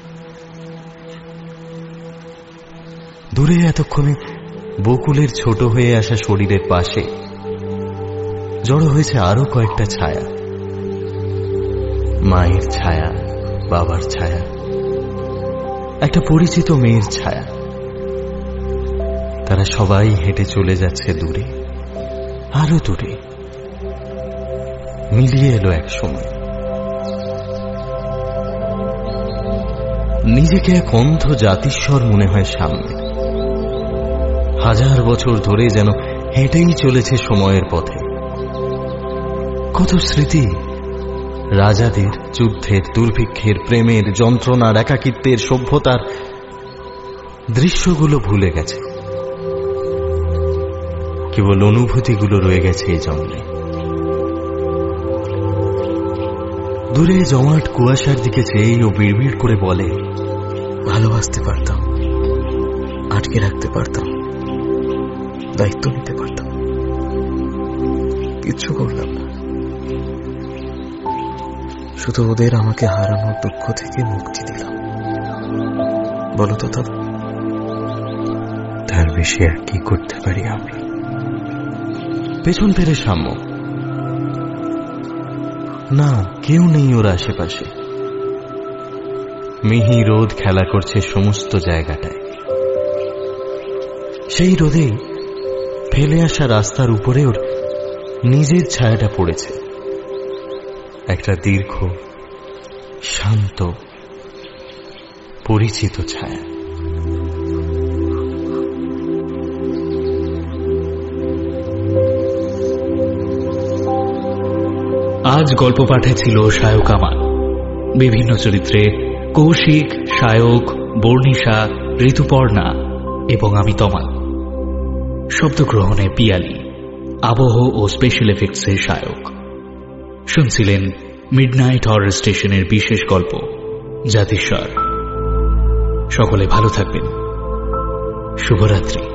দূরে এতক্ষণে বকুলের ছোট হয়ে আসা শরীরের পাশে জড়ো হয়েছে আরো কয়েকটা ছায়া, মায়ের ছায়া, বাবার ছায়া, একটা পরিচিত মেয়ের ছায়া। তারা সবাই হেঁটে চলে যাচ্ছে দূরে, আরো দূরে, মিলিয়ে এলো এক সময়। নিজেকে এক অন্ধ জাতিস্বর মনে হয় সামনে। হাজার বছর ধরে যেন হেঁটেই চলেছে সময়ের পথে। কত স্মৃতি, রাজাদের, যুদ্ধের, দুর্ভিক্ষের, প্রেমের, যন্ত্রণার, একাকিত্বের, সভ্যতার দৃশ্যগুলো ভুলে গেছে। কেবল অনুভূতিগুলো রয়ে গেছে এই জঙ্গলে। দূরে জমাট কুয়াশার দিকে চেয়ে ও বিড়বিড় করে বলে, ভালোবাসতে পারতাম, আটকে রাখতে পারতাম, দায়িত্ব নিতে পারতাম, কিচ্ছু করলাম না। শুধু ওদের আমাকে হারানোর দুঃখ থেকে মুক্তি দিলাম। বলো তো দাদা, তার বেশি আর কি করতে পারি আমরা? পেছন ফেরে সাম্য। না, কেউ নেই ওর আশেপাশে। মিহি রোদ খেলা করছে সমস্ত জায়গাটায়। সেই রোদেই ফেলে আসা রাস্তার উপরে ওর নিজের ছায়াটা পড়েছে, একটা দীর্ঘ, শান্ত, পরিচিত ছায়া। আজ গল্প পাঠে ছিল সায়ক আমান। বিভিন্ন চরিত্রে কৌশিক, সায়ক, বর্ণিশা, ঋতুপর্ণা এবং আমি তমাল। শব্দগ্রহণে পিয়ালি, আবহ ও স্পেশাল এফেক্টসে সায়ক। শুনছিলেন মিডনাইট হরর স্টেশনের বিশেষ গল্প জাতিস্বর। সকলে ভালো থাকবেন। শুভরাত্রি।